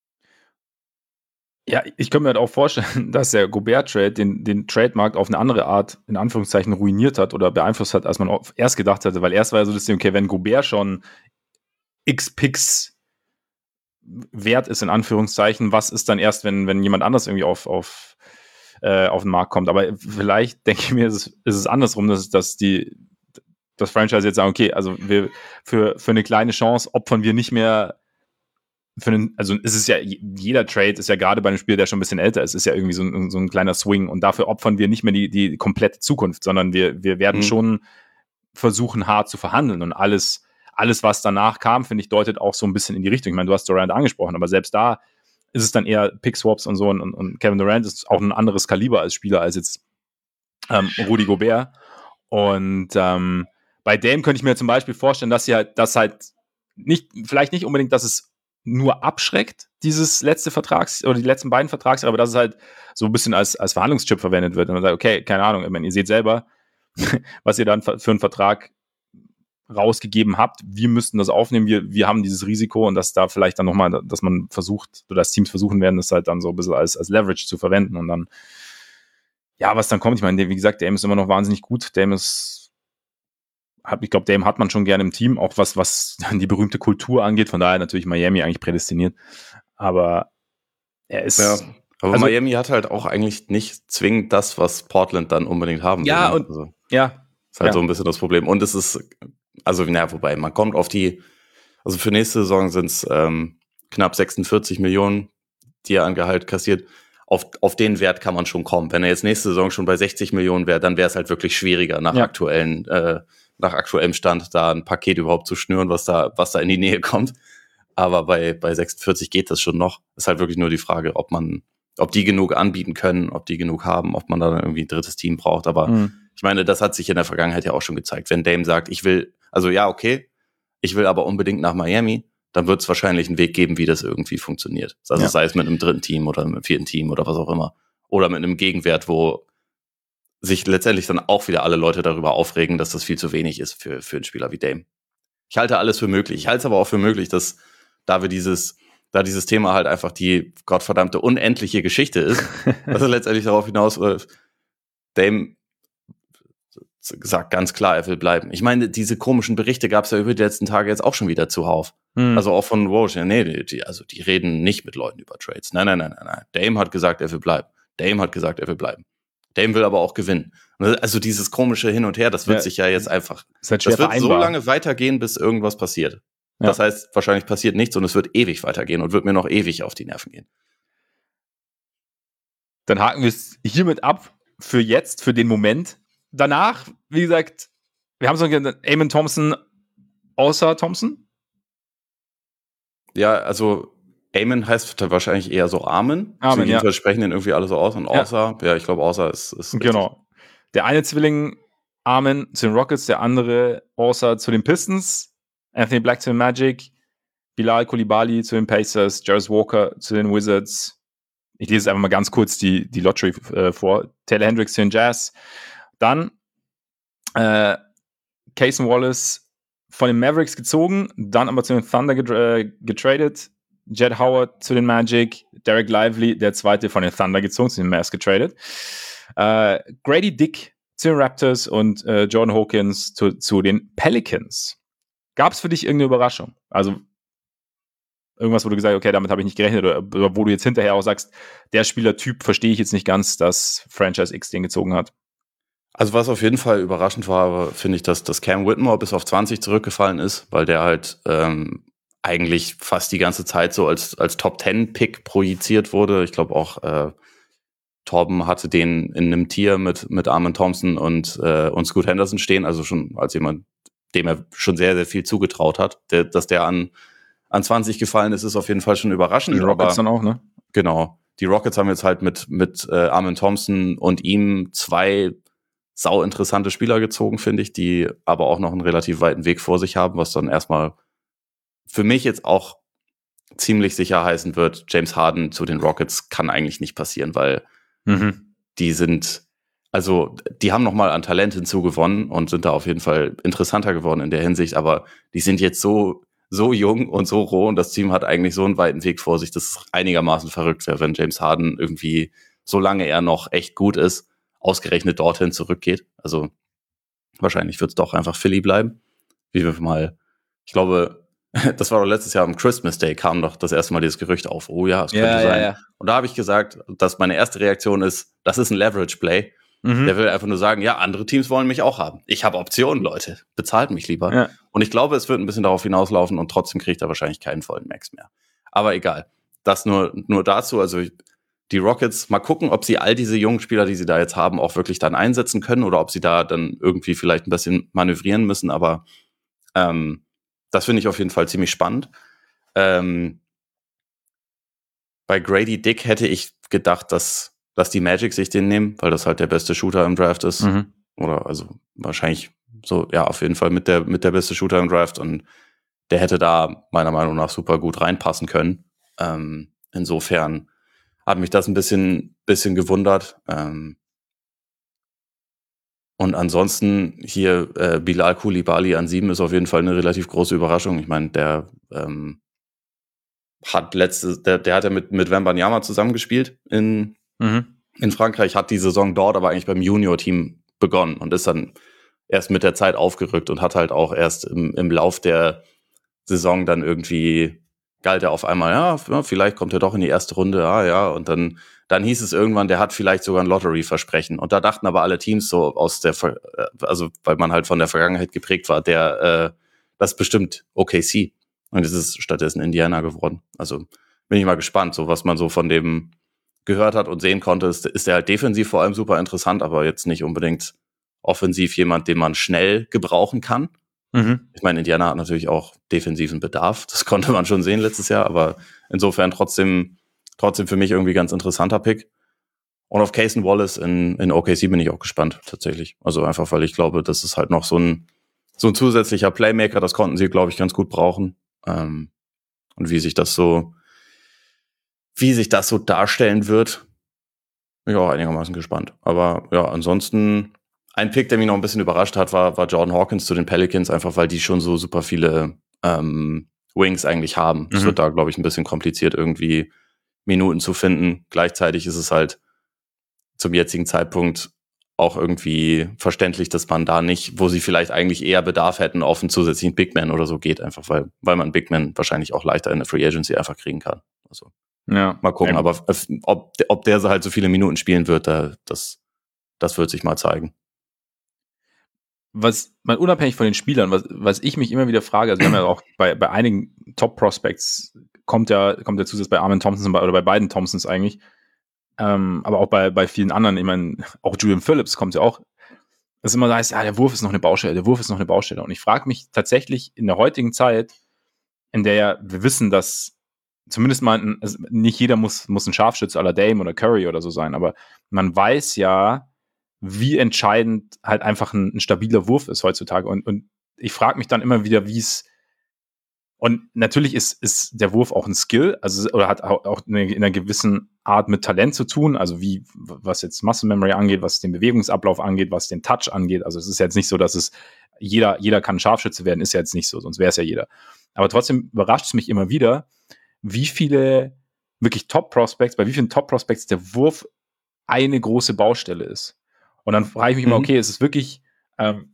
Ja, ich könnte mir halt auch vorstellen, dass der Gobert-Trade den, den Trademarkt auf eine andere Art, in Anführungszeichen, ruiniert hat oder beeinflusst hat, als man auf- erst gedacht hatte. Weil erst war ja so das Ding, okay, wenn Gobert schon X-Picks wert ist, in Anführungszeichen, was ist dann erst, wenn, wenn jemand anders irgendwie auf, auf, äh, auf den Markt kommt. Aber vielleicht, denke ich mir, ist es, ist es andersrum, dass, dass die das Franchise jetzt sagen, okay, also wir für, für eine kleine Chance opfern wir nicht mehr für einen, also es ist ja, jeder Trade ist ja gerade bei einem Spieler, der schon ein bisschen älter ist, ist ja irgendwie so ein, so ein kleiner Swing, und dafür opfern wir nicht mehr die, die komplette Zukunft, sondern wir, wir werden Mhm. schon versuchen, hart zu verhandeln, und alles, alles, was danach kam, finde ich, deutet auch so ein bisschen in die Richtung. Ich meine, du hast Durant angesprochen, aber selbst da ist es dann eher Pick-Swaps und so, und, und Kevin Durant ist auch ein anderes Kaliber als Spieler als jetzt ähm, Rudy Gobert. Und ähm, bei Dame könnte ich mir zum Beispiel vorstellen, dass sie halt, dass halt nicht, vielleicht nicht unbedingt, dass es nur abschreckt, dieses letzte Vertrags- oder die letzten beiden Vertragsjahre, aber dass es halt so ein bisschen als, als Verhandlungschip verwendet wird. Und man sagt, okay, keine Ahnung, ich meine, ihr seht selber, was ihr dann für einen Vertrag rausgegeben habt. Wir müssten das aufnehmen, wir, wir haben dieses Risiko, und dass da vielleicht dann nochmal, dass man versucht, oder dass Teams versuchen werden, das halt dann so ein bisschen als, als Leverage zu verwenden, und dann, ja, was dann kommt, ich meine, wie gesagt, Dame ist immer noch wahnsinnig gut, Dame ist, ich glaube, Dame hat man schon gerne im Team, auch was, was die berühmte Kultur angeht, von daher natürlich Miami eigentlich prädestiniert, aber er ist... Ja, aber also, Miami hat halt auch eigentlich nicht zwingend das, was Portland dann unbedingt haben will. Ja, ne? und also, ja, ist halt ja. so ein bisschen das Problem. Und es ist, also, naja, wobei, man kommt auf die, also für nächste Saison sind es ähm, knapp sechsundvierzig Millionen, die er an Gehalt kassiert. Auf, auf den Wert kann man schon kommen. Wenn er jetzt nächste Saison schon bei sechzig Millionen wäre, dann wäre es halt wirklich schwieriger, nach Ja. aktuellen, äh, nach aktuellem Stand da ein Paket überhaupt zu schnüren, was da, was da in die Nähe kommt. Aber bei, bei sechsundvierzig geht das schon noch. Ist halt wirklich nur die Frage, ob man, ob die genug anbieten können, ob die genug haben, ob man da dann irgendwie ein drittes Team braucht. Aber Mhm. ich meine, das hat sich in der Vergangenheit ja auch schon gezeigt. Wenn Dame sagt, ich will, also ja, okay, ich will aber unbedingt nach Miami, dann wird es wahrscheinlich einen Weg geben, wie das irgendwie funktioniert. Also Ja. sei es mit einem dritten Team oder mit einem vierten Team oder was auch immer. Oder mit einem Gegenwert, wo sich letztendlich dann auch wieder alle Leute darüber aufregen, dass das viel zu wenig ist für, für einen Spieler wie Dame. Ich halte alles für möglich. Ich halte es aber auch für möglich, dass da wir dieses, da dieses Thema halt einfach die gottverdammte unendliche Geschichte ist, dass er letztendlich darauf hinausläuft, Dame sagt ganz klar, er will bleiben. Ich meine, diese komischen Berichte gab es ja über die letzten Tage jetzt auch schon wieder zuhauf. Mhm. Also auch von Woj, ja, nee, die, die, also die reden nicht mit Leuten über Trades. Nein, nein, nein, nein, nein. Dame hat gesagt, er will bleiben. Dame hat gesagt, er will bleiben. Dame will aber auch gewinnen. Also dieses komische Hin und Her, das wird ja, sich ja jetzt einfach, halt das wird so lange weitergehen, bis irgendwas passiert. Ja. Das heißt, wahrscheinlich passiert nichts und es wird ewig weitergehen und wird mir noch ewig auf die Nerven gehen. Dann haken wir es hiermit ab, für jetzt, für den Moment. Danach, wie gesagt, wir haben so einen Amen Thompson, außer Thompson? Ja, also Amen heißt wahrscheinlich eher so Amen. Amen, ja. Wir sprechen den irgendwie alle so aus und außer, ja, ja ich glaube außer ist, ist genau. Der eine Zwilling Amen zu den Rockets, der andere außer zu den Pistons, Anthony Black zu den Magic, Bilal Coulibaly zu den Pacers, Jarvis Walker zu den Wizards. Ich lese einfach mal ganz kurz die, die Lottery äh, vor. Taylor Hendricks zu den Jazz. Dann äh, Cason Wallace von den Mavericks gezogen, dann aber zu den Thunder äh, getradet. Jett Howard zu den Magic, Derek Lively, der zweite von den Thunder gezogen, zu den Mavs getradet. Äh, Grady Dick zu den Raptors und äh, Jordan Hawkins zu, zu den Pelicans. Gab es für dich irgendeine Überraschung? Also irgendwas, wo du gesagt hast, okay, damit habe ich nicht gerechnet, oder, oder wo du jetzt hinterher auch sagst, der Spielertyp verstehe ich jetzt nicht ganz, dass Franchise X den gezogen hat. Also was auf jeden Fall überraschend war, finde ich, dass, dass Cam Whitmore bis auf zwanzig zurückgefallen ist, weil der halt ähm, eigentlich fast die ganze Zeit so als, als Top-Ten-Pick projiziert wurde. Ich glaube auch äh, Torben hatte den in einem Tier mit, mit Amen Thompson und, äh, und Scoot Henderson stehen, also schon als jemand, dem er schon sehr, sehr viel zugetraut hat. Der, dass der an, an zwanzig gefallen ist, ist auf jeden Fall schon überraschend. Die Rockets aber, dann auch, ne? Genau. Die Rockets haben jetzt halt mit, mit äh, Amen Thompson und ihm zwei sau interessante Spieler gezogen, finde ich, die aber auch noch einen relativ weiten Weg vor sich haben, was dann erstmal für mich jetzt auch ziemlich sicher heißen wird, James Harden zu den Rockets kann eigentlich nicht passieren, weil mhm. die sind, also die haben nochmal an Talent hinzugewonnen und sind da auf jeden Fall interessanter geworden in der Hinsicht, aber die sind jetzt so so jung und so roh und das Team hat eigentlich so einen weiten Weg vor sich, dass es einigermaßen verrückt wäre, wenn James Harden irgendwie, solange er noch echt gut ist, ausgerechnet dorthin zurückgeht. Also wahrscheinlich wird es doch einfach Philly bleiben. Wie wir mal, ich glaube, das war doch letztes Jahr am Christmas Day, kam doch das erste Mal dieses Gerücht auf. Oh ja, es könnte ja, sein. Ja, ja. Und da habe ich gesagt, dass meine erste Reaktion ist, das ist ein Leverage-Play. Mhm. Der will einfach nur sagen, ja, andere Teams wollen mich auch haben. Ich habe Optionen, Leute. Bezahlt mich lieber. Ja. Und ich glaube, es wird ein bisschen darauf hinauslaufen und trotzdem kriegt er wahrscheinlich keinen vollen Max mehr. Aber egal. Das nur, nur dazu. Also die Rockets, mal gucken, ob sie all diese jungen Spieler, die sie da jetzt haben, auch wirklich dann einsetzen können oder ob sie da dann irgendwie vielleicht ein bisschen manövrieren müssen. Aber ähm, das finde ich auf jeden Fall ziemlich spannend. Ähm, bei Grady Dick hätte ich gedacht, dass dass die Magic sich den nehmen, weil das halt der beste Shooter im Draft ist. Mhm. Oder also wahrscheinlich so, ja, auf jeden Fall mit der, mit der beste Shooter im Draft. Und der hätte da meiner Meinung nach super gut reinpassen können. Ähm, insofern hat mich das ein bisschen, bisschen gewundert. Ähm, und ansonsten hier äh, Bilal Coulibaly an sieben ist auf jeden Fall eine relativ große Überraschung. Ich meine, der ähm, hat letzte, der, der hat ja mit, mit Wembanyama zusammengespielt in Mhm. in Frankreich, hat die Saison dort aber eigentlich beim Junior-Team begonnen und ist dann erst mit der Zeit aufgerückt und hat halt auch erst im, im Lauf der Saison dann irgendwie, galt er auf einmal, ja, vielleicht kommt er doch in die erste Runde, ah ja, und dann, dann hieß es irgendwann, der hat vielleicht sogar ein Lottery-Versprechen. Und da dachten aber alle Teams so aus der, also weil man halt von der Vergangenheit geprägt war, der, äh, das ist bestimmt O K C. Und es ist stattdessen Indiana geworden. Also bin ich mal gespannt, so was man so von dem gehört hat und sehen konnte, ist, ist er halt defensiv vor allem super interessant, aber jetzt nicht unbedingt offensiv jemand, den man schnell gebrauchen kann. Mhm. Ich meine, Indiana hat natürlich auch defensiven Bedarf, das konnte man schon sehen letztes Jahr, aber insofern trotzdem trotzdem für mich irgendwie ganz interessanter Pick. Und auf Cason Wallace in, in O K C bin ich auch gespannt, tatsächlich. Also einfach, weil ich glaube, das ist halt noch so ein, so ein zusätzlicher Playmaker, das konnten sie, glaube ich, ganz gut brauchen. Ähm, und wie sich das so Wie sich das so darstellen wird, bin ich auch einigermaßen gespannt. Aber ja, ansonsten ein Pick, der mich noch ein bisschen überrascht hat, war, war Jordan Hawkins zu den Pelicans, einfach weil die schon so super viele ähm, Wings eigentlich haben. Es mhm. wird da, glaube ich, ein bisschen kompliziert, irgendwie Minuten zu finden. Gleichzeitig ist es halt zum jetzigen Zeitpunkt auch irgendwie verständlich, dass man da nicht, wo sie vielleicht eigentlich eher Bedarf hätten, auf einen zusätzlichen Big Man oder so geht, einfach weil, weil man Big Man wahrscheinlich auch leichter in der Free Agency einfach kriegen kann. Also ja, mal gucken, ja. aber ob, ob der halt so viele Minuten spielen wird, da, das das wird sich mal zeigen. Was mal unabhängig von den Spielern, was, was ich mich immer wieder frage, also wir haben ja auch bei, bei einigen Top-Prospects kommt ja, kommt der Zusatz bei Armin Thompson oder bei beiden Thompsons eigentlich, ähm, aber auch bei, bei vielen anderen, ich meine, auch Julian Phillips kommt ja auch, dass immer heißt, ja, der Wurf ist noch eine Baustelle, der Wurf ist noch eine Baustelle. Und ich frage mich tatsächlich in der heutigen Zeit, in der ja wir wissen, dass zumindest mal, ein, also nicht jeder muss, muss ein Scharfschütze à la Dame oder Curry oder so sein, aber man weiß ja, wie entscheidend halt einfach ein, ein stabiler Wurf ist heutzutage. Und, und ich frage mich dann immer wieder, wie es und natürlich ist, ist der Wurf auch ein Skill, also oder hat auch, auch eine, in einer gewissen Art mit Talent zu tun, also wie, was jetzt Muscle Memory angeht, was den Bewegungsablauf angeht, was den Touch angeht. Also es ist jetzt nicht so, dass es jeder, jeder kann Scharfschütze werden, ist ja jetzt nicht so, sonst wäre es ja jeder. Aber trotzdem überrascht es mich immer wieder, wie viele wirklich Top-Prospects, bei wie vielen Top-Prospects der Wurf eine große Baustelle ist. Und dann frage ich mich immer, Mhm. okay, ist es wirklich, ähm,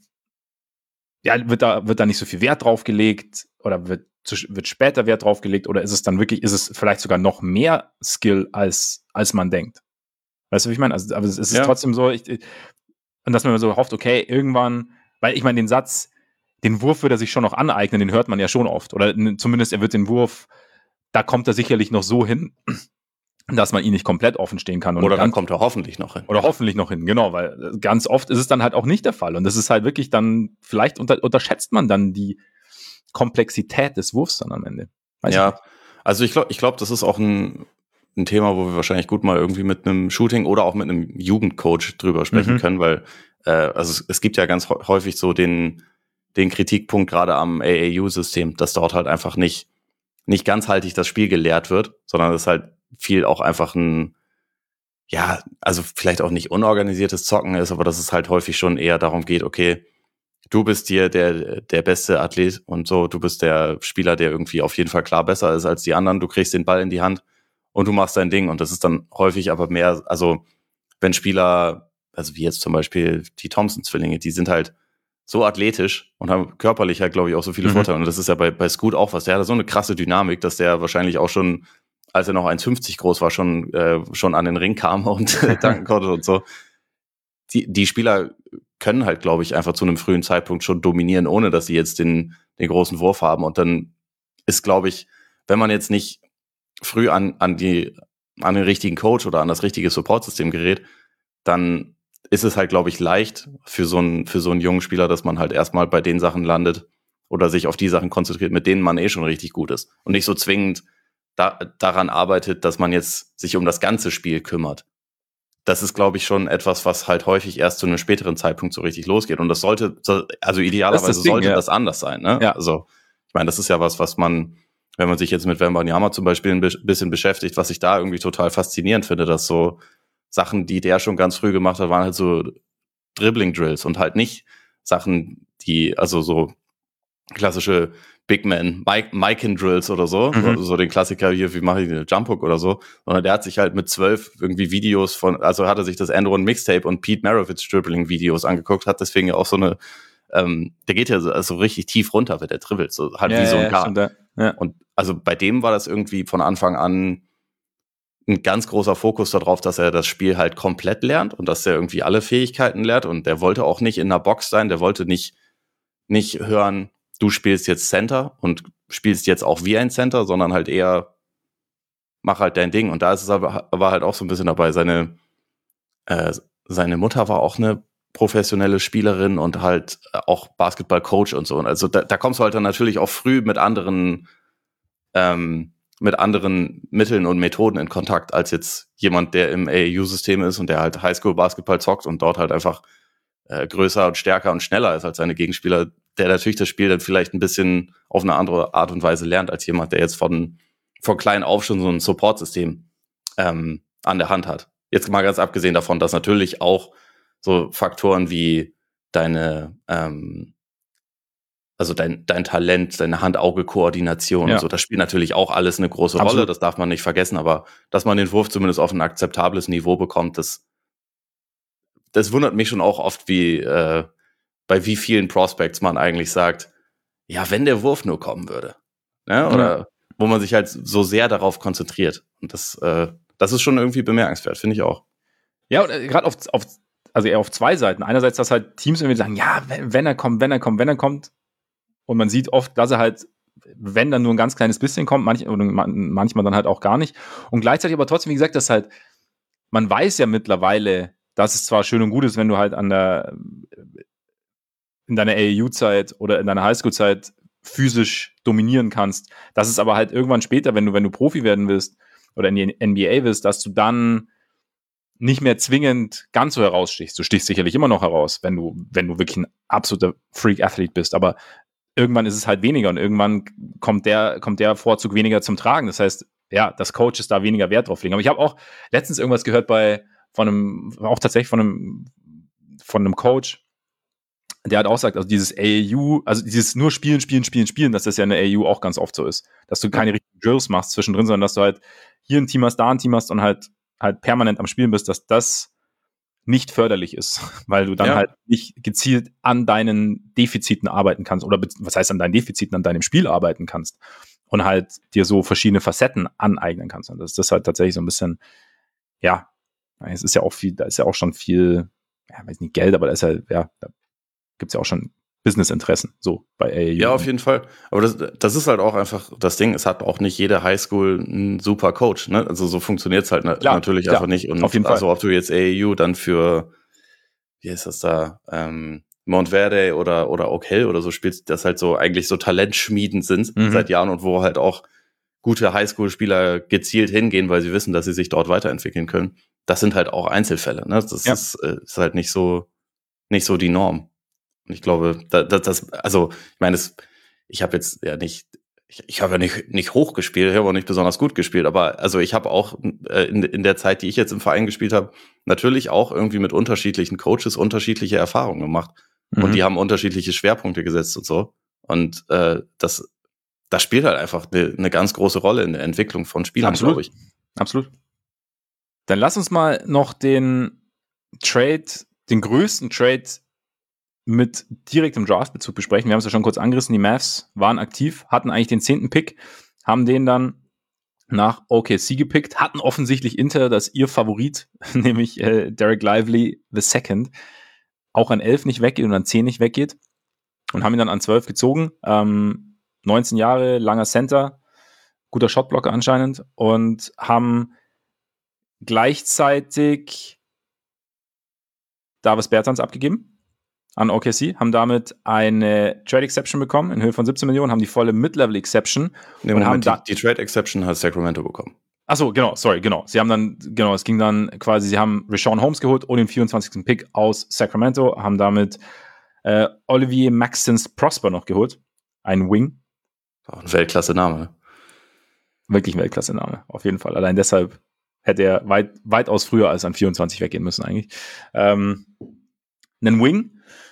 ja, wird da, wird da nicht so viel Wert drauf gelegt oder wird, zu, wird später Wert drauf gelegt oder ist es dann wirklich, ist es vielleicht sogar noch mehr Skill, als, als man denkt? Weißt du, wie ich meine? Also, aber es ist Ja. trotzdem so, ich, und dass man so hofft, okay, irgendwann, weil ich meine, den Satz, den Wurf wird er sich schon noch aneignen, den hört man ja schon oft. Oder zumindest er wird den Wurf, da kommt er sicherlich noch so hin, dass man ihn nicht komplett offen stehen kann. Und Oder dann ganz, kommt er hoffentlich noch hin. Oder hoffentlich noch hin, genau, weil ganz oft ist es dann halt auch nicht der Fall. Und das ist halt wirklich dann, vielleicht unter, unterschätzt man dann die Komplexität des Wurfs dann am Ende. Weiß ich Ja, nicht. also ich glaube, ich glaube, das ist auch ein, ein Thema, wo wir wahrscheinlich gut mal irgendwie mit einem Shooting oder auch mit einem Jugendcoach drüber sprechen Mhm. können, weil äh, also es, es gibt ja ganz häufig so den, den Kritikpunkt gerade am A A U-System, dass dort halt einfach nicht, nicht ganzhaltig das Spiel gelehrt wird, sondern es halt viel auch einfach ein, ja, also vielleicht auch nicht unorganisiertes Zocken ist, aber dass es halt häufig schon eher darum geht, okay, du bist dir der, der beste Athlet und so, du bist der Spieler, der irgendwie auf jeden Fall klar besser ist als die anderen, du kriegst den Ball in die Hand und du machst dein Ding. Und das ist dann häufig aber mehr, also wenn Spieler, also wie jetzt zum Beispiel die Thompson-Zwillinge, die sind halt so athletisch und haben körperlich halt, glaube ich, auch so viele Mhm. Vorteile. Und das ist ja bei, bei Scoot auch was. Der hatte so eine krasse Dynamik, dass der wahrscheinlich auch schon, als er noch eins fünfzig groß war, schon, äh, schon an den Ring kam und danken konnte und so. Die, die Spieler können halt, glaube ich, einfach zu einem frühen Zeitpunkt schon dominieren, ohne dass sie jetzt den, den großen Wurf haben. Und dann ist, glaube ich, wenn man jetzt nicht früh an, an, die, an den richtigen Coach oder an das richtige Supportsystem gerät, dann ist es halt, glaube ich, leicht für so einen, für so einen jungen Spieler, dass man halt erstmal bei den Sachen landet oder sich auf die Sachen konzentriert, mit denen man eh schon richtig gut ist. Und nicht so zwingend da, daran arbeitet, dass man jetzt sich um das ganze Spiel kümmert. Das ist, glaube ich, schon etwas, was halt häufig erst zu einem späteren Zeitpunkt so richtig losgeht. Und das sollte, also idealerweise das Ding, sollte ja. das anders sein. Ne? Ja. Also, ich meine, das ist ja was, was man, wenn man sich jetzt mit Wembanyama zum Beispiel ein bisschen beschäftigt, was ich da irgendwie total faszinierend finde, dass so Sachen, die der schon ganz früh gemacht hat, waren halt so Dribbling-Drills und halt nicht Sachen, die, also so klassische Big Man, Mic-Drills oder so, Mhm. so den Klassiker hier, wie mache ich den Jump Hook oder so, sondern der hat sich halt mit zwölf irgendwie Videos von, also hat er sich das Enron Mixtape und Pete Maravich Dribbling Videos angeguckt, hat deswegen ja auch so eine, ähm, der geht ja so, so richtig tief runter, wenn der dribbelt, so halt Ja, wie so ein ja, Guard. stimmt, ja. Ja. Und also bei dem war das irgendwie von Anfang an ein ganz großer Fokus darauf, dass er das Spiel halt komplett lernt und dass er irgendwie alle Fähigkeiten lernt und der wollte auch nicht in einer Box sein, der wollte nicht, nicht hören, du spielst jetzt Center und spielst jetzt auch wie ein Center, sondern halt eher mach halt dein Ding. Und da ist es aber, war halt auch so ein bisschen dabei. Seine, äh, seine Mutter war auch eine professionelle Spielerin und halt auch Basketball-Coach und so. Und also da, da kommst du halt dann natürlich auch früh mit anderen, ähm, mit anderen Mitteln und Methoden in Kontakt, als jetzt jemand, der im A A U-System ist und der halt Highschool-Basketball zockt und dort halt einfach äh, größer und stärker und schneller ist als seine Gegenspieler, der natürlich das Spiel dann vielleicht ein bisschen auf eine andere Art und Weise lernt, als jemand, der jetzt von, von klein auf schon so ein Support-System ähm, an der Hand hat. Jetzt mal ganz abgesehen davon, dass natürlich auch so Faktoren wie deine, ähm, also dein, dein Talent, deine Hand-Auge-Koordination Ja. und so, das spielt natürlich auch alles eine große Absolut. Rolle, das darf man nicht vergessen, aber dass man den Wurf zumindest auf ein akzeptables Niveau bekommt, das, das wundert mich schon auch oft, wie äh, bei wie vielen Prospects man eigentlich sagt, ja, wenn der Wurf nur kommen würde. Ne? Oder Ja. wo man sich halt so sehr darauf konzentriert. Und das, äh, das ist schon irgendwie bemerkenswert, finde ich auch. Ja, und äh, gerade auf, auf, also eher auf zwei Seiten. Einerseits, dass halt Teams irgendwie sagen, ja, wenn, wenn er kommt, wenn er kommt, wenn er kommt. Und man sieht oft, dass er halt, wenn dann nur ein ganz kleines bisschen kommt, manch, oder manchmal dann halt auch gar nicht. Und gleichzeitig aber trotzdem, wie gesagt, dass halt, man weiß ja mittlerweile, dass es zwar schön und gut ist, wenn du halt an der, in deiner A A U-Zeit oder in deiner Highschool-Zeit physisch dominieren kannst, dass es aber halt irgendwann später, wenn du, wenn du Profi werden willst oder in die N B A willst, dass du dann nicht mehr zwingend ganz so herausstichst. Du stichst sicherlich immer noch heraus, wenn du, wenn du wirklich ein absoluter Freak-Athlet bist, aber irgendwann ist es halt weniger und irgendwann kommt der, kommt der Vorzug weniger zum Tragen. Das heißt, ja, dass Coaches da weniger Wert drauf legen. Aber ich habe auch letztens irgendwas gehört bei, von einem, auch tatsächlich von einem, von einem Coach, der hat auch gesagt, also dieses A A U, also dieses nur spielen, spielen, spielen, spielen, dass das ja in der A A U auch ganz oft so ist. Dass du keine richtigen Drills machst zwischendrin, sondern dass du halt hier ein Team hast, da ein Team hast und halt, halt permanent am Spielen bist, dass das nicht förderlich ist, weil du dann ja. halt nicht gezielt an deinen Defiziten arbeiten kannst oder was heißt an deinen Defiziten, an deinem Spiel arbeiten kannst und halt dir so verschiedene Facetten aneignen kannst. Und das ist das halt tatsächlich so ein bisschen, ja, es ist ja auch viel, da ist ja auch schon viel, ja, weiß nicht, Geld, aber da ist ja, ja, da gibt's ja auch schon Businessinteressen, so bei A A U. Ja, auf jeden Fall. Aber das, das ist halt auch einfach das Ding, es hat auch nicht jede Highschool einen super Coach, ne? Also so funktioniert's halt na- Klar, natürlich klar, einfach nicht. Und auf jeden Fall. also ob du jetzt A A U dann für, wie ist das da, ähm, Montverde oder, oder Oak Hill oder so spielst, das halt so eigentlich so Talentschmieden sind Mhm. seit Jahren und wo halt auch gute Highschool-Spieler gezielt hingehen, weil sie wissen, dass sie sich dort weiterentwickeln können. Das sind halt auch Einzelfälle, ne? Das Ja. ist, äh, ist halt nicht so, nicht so die Norm. Und ich glaube, da, da, das, also, ich meine, das, ich habe jetzt ja nicht, ich, ich habe ja nicht, nicht hoch gespielt, ich habe auch nicht besonders gut gespielt, aber also ich habe auch äh, in, in der Zeit, die ich jetzt im Verein gespielt habe, natürlich auch irgendwie mit unterschiedlichen Coaches unterschiedliche Erfahrungen gemacht. Mhm. Und die haben unterschiedliche Schwerpunkte gesetzt und so. Und äh, das, das spielt halt einfach eine, eine ganz große Rolle in der Entwicklung von Spielern, Absolut. glaube ich. Absolut. Dann lass uns mal noch den Trade, den größten Trade mit direktem Draftbezug besprechen. Wir haben es ja schon kurz angerissen. Die Mavs waren aktiv, hatten eigentlich den zehnten Pick, haben den dann nach O K C gepickt, hatten offensichtlich Inter, dass ihr Favorit, nämlich äh, Derek Lively the Second, auch an elf nicht weggeht und an zehn nicht weggeht und haben ihn dann an zwölf gezogen. Ähm, neunzehn Jahre, langer Center, guter Shotblocker anscheinend und haben gleichzeitig Davis Bertans abgegeben an O K C, haben damit eine Trade Exception bekommen in Höhe von siebzehn Millionen, haben die volle Mid-Level Exception. Nee, und Moment, haben da die, die Trade Exception hat Sacramento bekommen. Achso, genau, sorry, genau. Sie haben dann, genau, es ging dann quasi, sie haben Richaun Holmes geholt und den vierundzwanzigsten Pick aus Sacramento, haben damit äh, Olivier Maxence Prosper noch geholt. Ein Wing. Auch ein Weltklasse-Name, ne? Wirklich ein Weltklasse-Name, auf jeden Fall. Allein deshalb hätte er weit, weitaus früher als an vierundzwanzig weggehen müssen eigentlich. Ähm, einen Wing.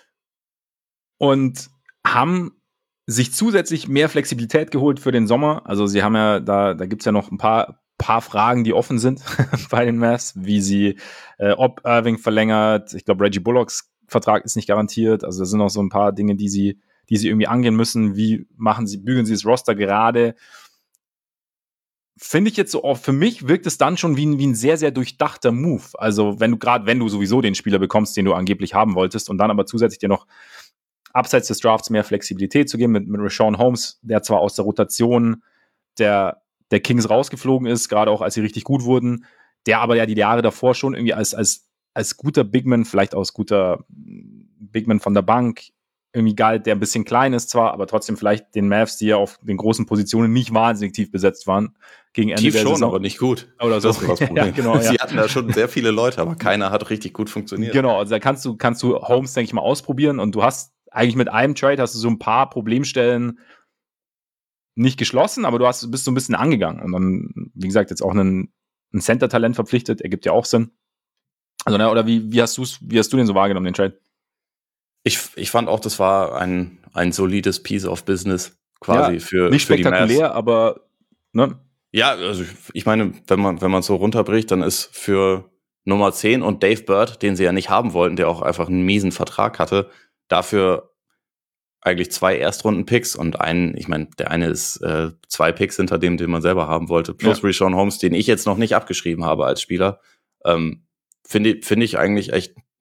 Und haben sich zusätzlich mehr Flexibilität geholt für den Sommer. Also sie haben ja, da, da gibt's ja noch ein paar, paar Fragen, die offen sind bei den Mavs, wie sie, äh, ob Irving verlängert. Ich glaube, Reggie Bullocks Vertrag ist nicht garantiert. Also da sind noch so ein paar Dinge, die sie, die sie irgendwie angehen müssen. Wie machen sie, bügeln sie das Roster gerade? Finde ich jetzt so, auch für mich wirkt es dann schon wie ein, wie ein sehr, sehr durchdachter Move. Also wenn du gerade, wenn du sowieso den Spieler bekommst, den du angeblich haben wolltest und dann aber zusätzlich dir noch abseits des Drafts mehr Flexibilität zu geben mit, mit Richaun Holmes, der zwar aus der Rotation der, der Kings rausgeflogen ist, gerade auch als sie richtig gut wurden, der aber ja die Jahre davor schon irgendwie als, als, als guter Bigman, vielleicht aus guter Bigman von der Bank irgendwie galt, der ein bisschen klein ist zwar, aber trotzdem vielleicht den Mavs, die ja auf den großen Positionen nicht wahnsinnig tief besetzt waren, gegen Ende Tief der schon, Saison. aber nicht gut. Oder so. Das war das Problem. Ja, genau, ja. Sie hatten da schon sehr viele Leute, aber keiner hat richtig gut funktioniert. Genau, also da kannst du, kannst du Holmes, denke ich mal, ausprobieren und du hast eigentlich mit einem Trade hast du so ein paar Problemstellen nicht geschlossen, aber du hast, bist so ein bisschen angegangen und dann, wie gesagt, jetzt auch einen, ein Center-Talent verpflichtet, ergibt ja auch Sinn. Also, na, oder wie, wie hast du's, wie hast du den so wahrgenommen, den Trade? Ich, ich fand auch, das war ein, ein solides Piece of Business quasi Ja, für, nicht für die Mavs. spektakulär, aber ne? Ja, also ich, ich meine, wenn man wenn man so runterbricht, dann ist für Nummer zehn und Dave Bird, den sie ja nicht haben wollten, der auch einfach einen miesen Vertrag hatte, dafür eigentlich zwei Erstrunden-Picks und einen, ich meine, der eine ist äh, zwei Picks hinter dem, den man selber haben wollte, plus Ja. Richaun Holmes, den ich jetzt noch nicht abgeschrieben habe als Spieler, ähm, finde finde ich eigentlich echt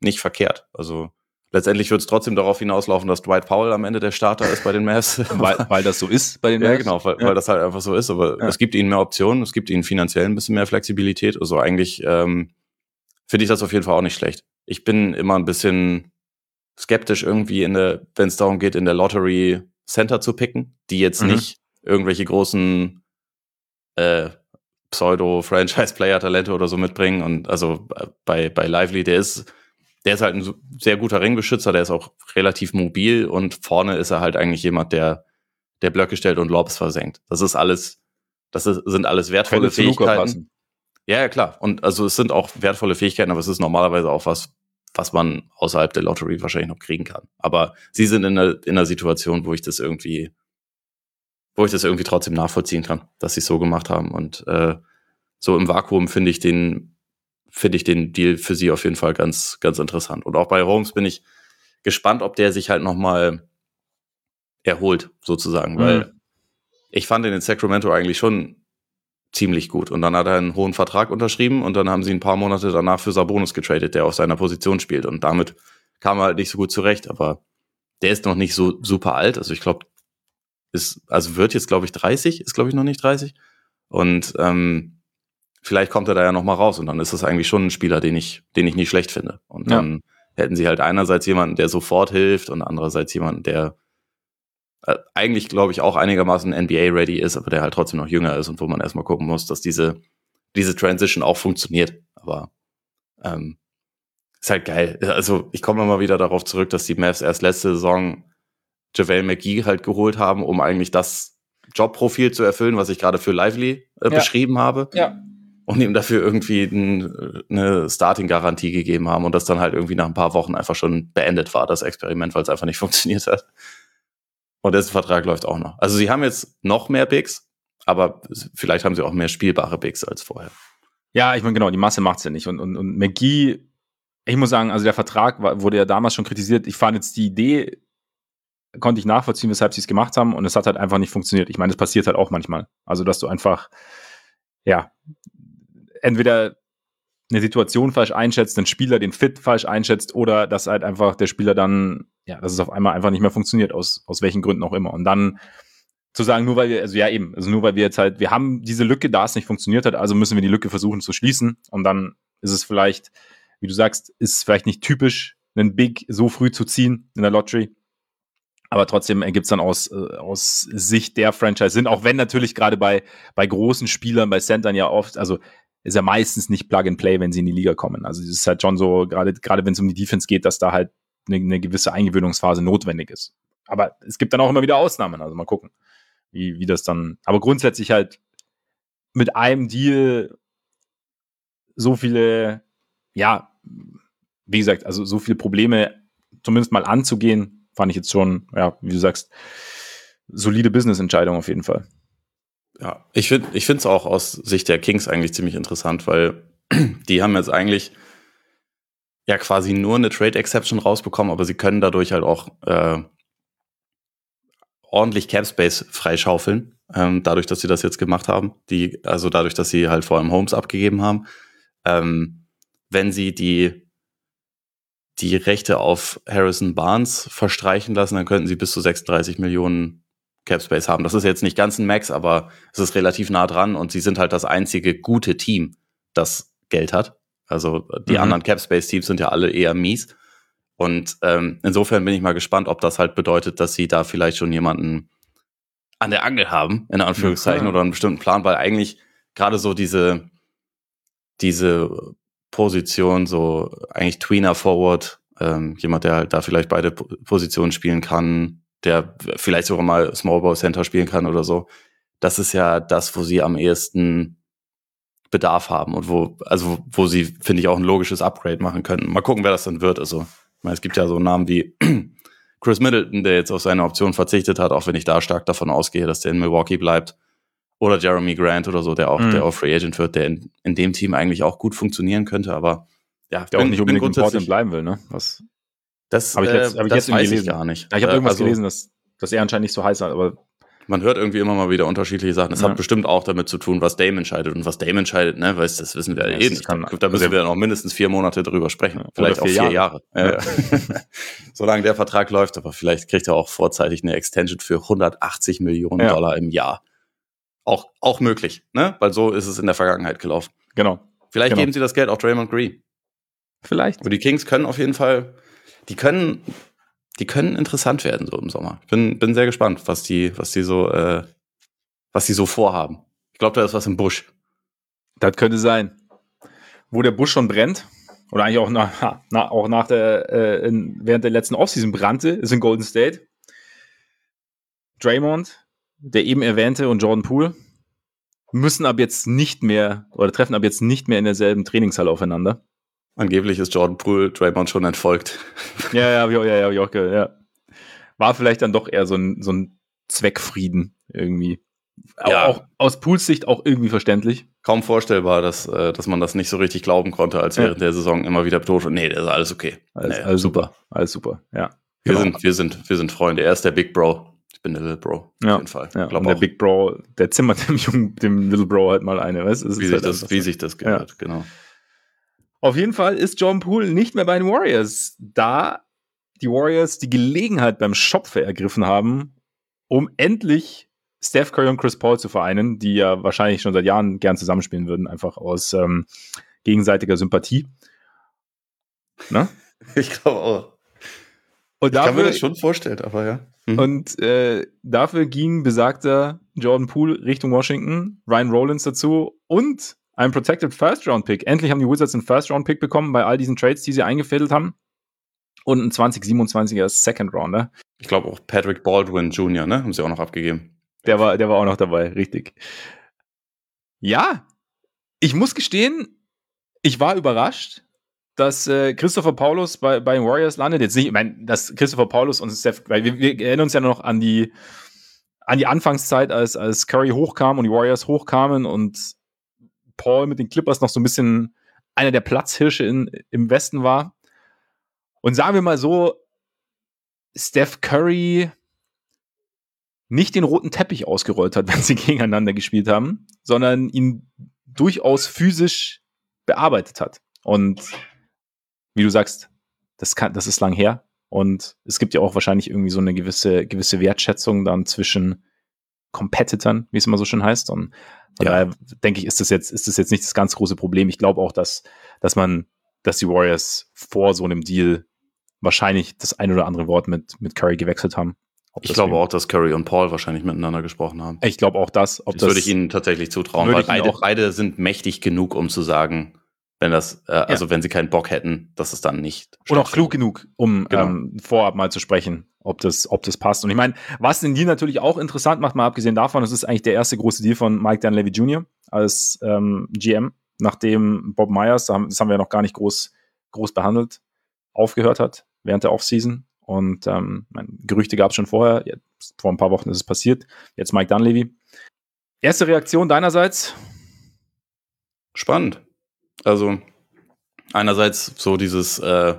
nicht verkehrt. Also letztendlich wird es trotzdem darauf hinauslaufen, dass Dwight Powell am Ende der Starter ist bei den Mavs. weil, weil das so ist bei den Mavs? Ja, genau, weil, ja. weil das halt einfach so ist. Aber ja. es gibt ihnen mehr Optionen, es gibt ihnen finanziell ein bisschen mehr Flexibilität. Also eigentlich ähm, finde ich das auf jeden Fall auch nicht schlecht. Ich bin immer ein bisschen skeptisch irgendwie, in der, wenn es darum geht, in der Lottery Center zu picken, die jetzt mhm. nicht irgendwelche großen äh, Pseudo-Franchise-Player-Talente oder so mitbringen. Und also bei, bei Lively, der ist, der ist halt ein sehr guter Ringbeschützer, der ist auch relativ mobil und vorne ist er halt eigentlich jemand, der, der Blöcke stellt und Lobs versenkt. Das ist alles, das ist, sind alles wertvolle Könnte Fähigkeiten. Ja, ja, klar. Und also es sind auch wertvolle Fähigkeiten, aber es ist normalerweise auch was, was man außerhalb der Lottery wahrscheinlich noch kriegen kann. Aber sie sind in einer, in einer Situation, wo ich das irgendwie, wo ich das irgendwie trotzdem nachvollziehen kann, dass sie es so gemacht haben. Und äh, so im Vakuum finde ich den, finde ich den Deal für sie auf jeden Fall ganz, ganz interessant. Und auch bei Holmes bin ich gespannt, ob der sich halt nochmal erholt, sozusagen, mhm. weil ich fand ihn in Sacramento eigentlich schon ziemlich gut. Und dann hat er einen hohen Vertrag unterschrieben und dann haben sie ein paar Monate danach für Sabonis getradet, der auf seiner Position spielt. Und damit kam er halt nicht so gut zurecht. Aber der ist noch nicht so super alt. Also ich glaube, ist, also wird jetzt, glaube ich, dreißig, ist, glaube ich, noch nicht dreißig. Und ähm, vielleicht kommt er da ja noch mal raus. Und dann ist das eigentlich schon ein Spieler, den ich, den ich nicht schlecht finde. Und ja. dann hätten sie halt einerseits jemanden, der sofort hilft und andererseits jemanden, der äh, eigentlich, glaube ich, auch einigermaßen N B A-ready ist, aber der halt trotzdem noch jünger ist und wo man erstmal gucken muss, dass diese, diese Transition auch funktioniert. Aber ähm, ist halt geil. Also ich komme mal wieder darauf zurück, dass die Mavs erst letzte Saison JaVale McGee halt geholt haben, um eigentlich das Jobprofil zu erfüllen, was ich gerade für Lively äh, ja. beschrieben habe. Ja. Und ihm dafür irgendwie ein, eine Starting-Garantie gegeben haben und das dann halt irgendwie nach ein paar Wochen einfach schon beendet war, das Experiment, weil es einfach nicht funktioniert hat. Und dessen Vertrag läuft auch noch. Also sie haben jetzt noch mehr Bigs, aber vielleicht haben sie auch mehr spielbare Bigs als vorher. Ja, ich meine, genau, die Masse macht's ja nicht. Und, und, und McGee, ich muss sagen, also der Vertrag war, wurde ja damals schon kritisiert. Ich fand jetzt die Idee, konnte ich nachvollziehen, weshalb sie es gemacht haben, und es hat halt einfach nicht funktioniert. Ich meine, das passiert halt auch manchmal. Also, dass du einfach, ja, entweder eine Situation falsch einschätzt, den Spieler den Fit falsch einschätzt, oder dass halt einfach der Spieler dann, ja, dass es auf einmal einfach nicht mehr funktioniert, aus, aus welchen Gründen auch immer. Und dann zu sagen, nur weil wir, also ja eben, also nur weil wir jetzt halt, wir haben diese Lücke, da es nicht funktioniert hat, also müssen wir die Lücke versuchen zu schließen, und dann ist es vielleicht, wie du sagst, ist vielleicht nicht typisch, einen Big so früh zu ziehen in der Lottery. Aber trotzdem ergibt es dann aus, äh, aus Sicht der Franchise Sinn, auch wenn natürlich gerade bei, bei großen Spielern, bei Centern ja oft, also ist ja meistens nicht Plug-and-Play, wenn sie in die Liga kommen. Also es ist halt schon so, gerade gerade wenn es um die Defense geht, dass da halt eine, eine gewisse Eingewöhnungsphase notwendig ist. Aber es gibt dann auch immer wieder Ausnahmen, also mal gucken, wie, wie das dann, aber grundsätzlich halt mit einem Deal so viele, ja, wie gesagt, also so viele Probleme zumindest mal anzugehen, fand ich jetzt schon, ja, wie du sagst, solide Business-Entscheidung auf jeden Fall. Ja, ich finde ich finde es auch aus Sicht der Kings eigentlich ziemlich interessant, weil die haben jetzt eigentlich ja quasi nur eine Trade-Exception rausbekommen, aber sie können dadurch halt auch äh, ordentlich Cap-Space freischaufeln, ähm, dadurch, dass sie das jetzt gemacht haben. Die, also dadurch, dass sie halt vor allem Holmes abgegeben haben. Ähm, wenn sie die die Rechte auf Harrison Barnes verstreichen lassen, dann könnten sie bis zu sechsunddreißig Millionen Capspace haben. Das ist jetzt nicht ganz ein Max, aber es ist relativ nah dran, und sie sind halt das einzige gute Team, das Geld hat. Also die mhm. anderen Capspace-Teams sind ja alle eher mies. Und ähm, insofern bin ich mal gespannt, ob das halt bedeutet, dass sie da vielleicht schon jemanden an der Angel haben, in Anführungszeichen, ja, oder einen bestimmten Plan, weil eigentlich gerade so diese diese Position, so eigentlich Tweener Forward, ähm, jemand, der halt da vielleicht beide Positionen spielen kann, der vielleicht sogar mal Small Ball Center spielen kann oder so. Das ist ja das, wo sie am ehesten Bedarf haben und wo, also wo sie, finde ich, auch ein logisches Upgrade machen könnten. Mal gucken, wer das dann wird. Also, ich meine, es gibt ja so Namen wie Chris Middleton, der jetzt auf seine Option verzichtet hat, auch wenn ich da stark davon ausgehe, dass der in Milwaukee bleibt. Oder Jeremy Grant oder so, der auch, mhm. der auch Free Agent wird, der in, in dem Team eigentlich auch gut funktionieren könnte, aber ja, der bin, auch nicht unbedingt in Portland bleiben will, ne? Was? Das habe ich jetzt, hab ich das jetzt weiß ich gar nicht. Ja, ich habe irgendwas also, gelesen, dass, dass er anscheinend nicht so heiß hat, aber Man hört irgendwie immer mal wieder unterschiedliche Sachen. Das Ja. hat bestimmt auch damit zu tun, was Dame entscheidet. Und was Dame entscheidet, ne, weißt, das wissen wir ja, eh nicht. Kann, da müssen also, wir noch mindestens vier Monate drüber sprechen. Ja, vielleicht vier auch vier Jahre. Jahre. Ja. Ja. Solange der Vertrag läuft, aber vielleicht kriegt er auch vorzeitig eine Extension für hundertachtzig Millionen ja. Dollar im Jahr. Auch, auch möglich, ne? Weil so ist es in der Vergangenheit gelaufen. Genau. Vielleicht genau. geben sie das Geld auch Draymond Green. Vielleicht. Aber die Kings können auf jeden Fall, die können, die können interessant werden so im Sommer. Ich bin, bin sehr gespannt, was die, was die so, äh, was die so vorhaben. Ich glaube, da ist was im Busch. Das könnte sein. Wo der Busch schon brennt, oder eigentlich auch nach, na, auch nach der, äh, in, während der letzten Offseason brannte, ist in Golden State. Draymond, der eben erwähnte, und Jordan Poole müssen ab jetzt nicht mehr, oder treffen ab jetzt nicht mehr in derselben Trainingshalle aufeinander. Angeblich ist Jordan Poole Draymond schon entfolgt. Ja, ja, hab ich auch, ja, ja, hab ich auch gehört, ja. War vielleicht dann doch eher so ein, so ein Zweckfrieden irgendwie. Ja. Auch aus Pools Sicht auch irgendwie verständlich. Kaum vorstellbar, dass, äh, dass man das nicht so richtig glauben konnte, als während ja. der Saison immer wieder betont. Nee, das ist alles okay. Alles, nee, alles super. super. Alles super, ja. Wir, genau. sind, wir, sind, wir sind Freunde. Er ist der Big Bro. Ich bin der Little Bro. Ja. Auf jeden Fall. Ja. Und der auch. Big Bro, der zimmert dem Jungen, dem Little Bro halt mal eine. Weißt? Wie, sich halt das, wie sich das gehört, ja. genau. Auf jeden Fall ist Jordan Poole nicht mehr bei den Warriors, da die Warriors die Gelegenheit beim Schopfe ergriffen haben, um endlich Steph Curry und Chris Paul zu vereinen, die ja wahrscheinlich schon seit Jahren gern zusammenspielen würden, einfach aus ähm, gegenseitiger Sympathie. Ne? Ich glaube auch. Und dafür, ich kann mir das schon vorstellen, aber ja. Mhm. Und äh, dafür ging besagter Jordan Poole Richtung Washington, Ryan Rollins dazu und ein Protected First-Round-Pick. Endlich haben die Wizards einen First-Round-Pick bekommen bei all diesen Trades, die sie eingefädelt haben. Und ein zwanzig siebenundzwanziger Second-Rounder. Ich glaube auch Patrick Baldwin Junior, ne? Haben sie auch noch abgegeben. Der war, der war auch noch dabei, richtig. Ja, ich muss gestehen, ich war überrascht, dass äh, Christopher Paulus bei, bei den Warriors landet. Jetzt nicht, ich meine, dass Christopher Paulus und Steph, weil wir, wir erinnern uns ja noch an die, an die Anfangszeit, als, als Curry hochkam und die Warriors hochkamen und Paul mit den Clippers noch so ein bisschen einer der Platzhirsche in, im Westen war. Und sagen wir mal so, Steph Curry nicht den roten Teppich ausgerollt hat, wenn sie gegeneinander gespielt haben, sondern ihn durchaus physisch bearbeitet hat. Und wie du sagst, das kann, das ist lang her. Und es gibt ja auch wahrscheinlich irgendwie so eine gewisse, gewisse Wertschätzung dann zwischen Competitoren, wie es immer so schön heißt. Und von ja. daher denke ich, ist das jetzt, ist das jetzt nicht das ganz große Problem. Ich glaube auch, dass, dass man, dass die Warriors vor so einem Deal wahrscheinlich das ein oder andere Wort mit, mit Curry gewechselt haben. Ich glaube auch, dass Curry und Paul wahrscheinlich miteinander gesprochen haben. Ich glaube auch das. Ob das, das würde ich ihnen tatsächlich zutrauen, weil beide, beide sind mächtig genug, um zu sagen, wenn das, äh, ja. also wenn sie keinen Bock hätten, dass es dann nicht. Und auch klug genug, um genau. ähm, vorab mal zu sprechen, ob das, ob das passt. Und ich meine, was den Deal natürlich auch interessant macht, mal abgesehen davon, das ist eigentlich der erste große Deal von Mike Dunleavy Junior als ähm, G M, nachdem Bob Myers, das haben wir ja noch gar nicht groß, groß behandelt, aufgehört hat während der Offseason. Und ähm, meine, Gerüchte gab es schon vorher, jetzt, vor ein paar Wochen ist es passiert. Jetzt Mike Dunleavy. Erste Reaktion deinerseits? Spannend. Also einerseits so dieses, äh,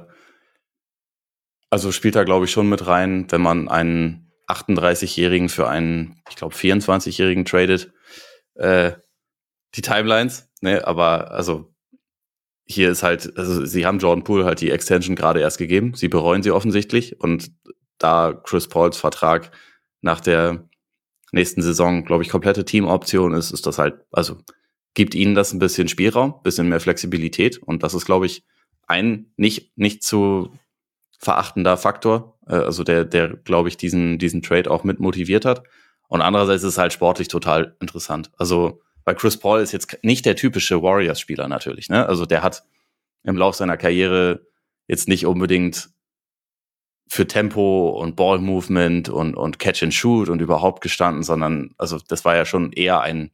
also spielt da glaube ich schon mit rein, wenn man einen achtunddreißigjährigen für einen, ich glaube vierundzwanzigjährigen tradet, äh, die Timelines, ne, aber also hier ist halt, also sie haben Jordan Poole halt die Extension gerade erst gegeben, sie bereuen sie offensichtlich und da Chris Pauls Vertrag nach der nächsten Saison, glaube ich, komplette Teamoption ist, ist das halt, also gibt ihnen das ein bisschen Spielraum, bisschen mehr Flexibilität und das ist, glaube ich, ein nicht nicht zu verachtender Faktor, äh, also der, der glaube ich, diesen diesen Trade auch mit motiviert hat und andererseits ist es halt sportlich total interessant. Also weil Chris Paul ist jetzt nicht der typische Warriors-Spieler natürlich, ne? Also der hat im Lauf seiner Karriere jetzt nicht unbedingt für Tempo und Ball-Movement und, und Catch and Shoot und überhaupt gestanden, sondern also das war ja schon eher ein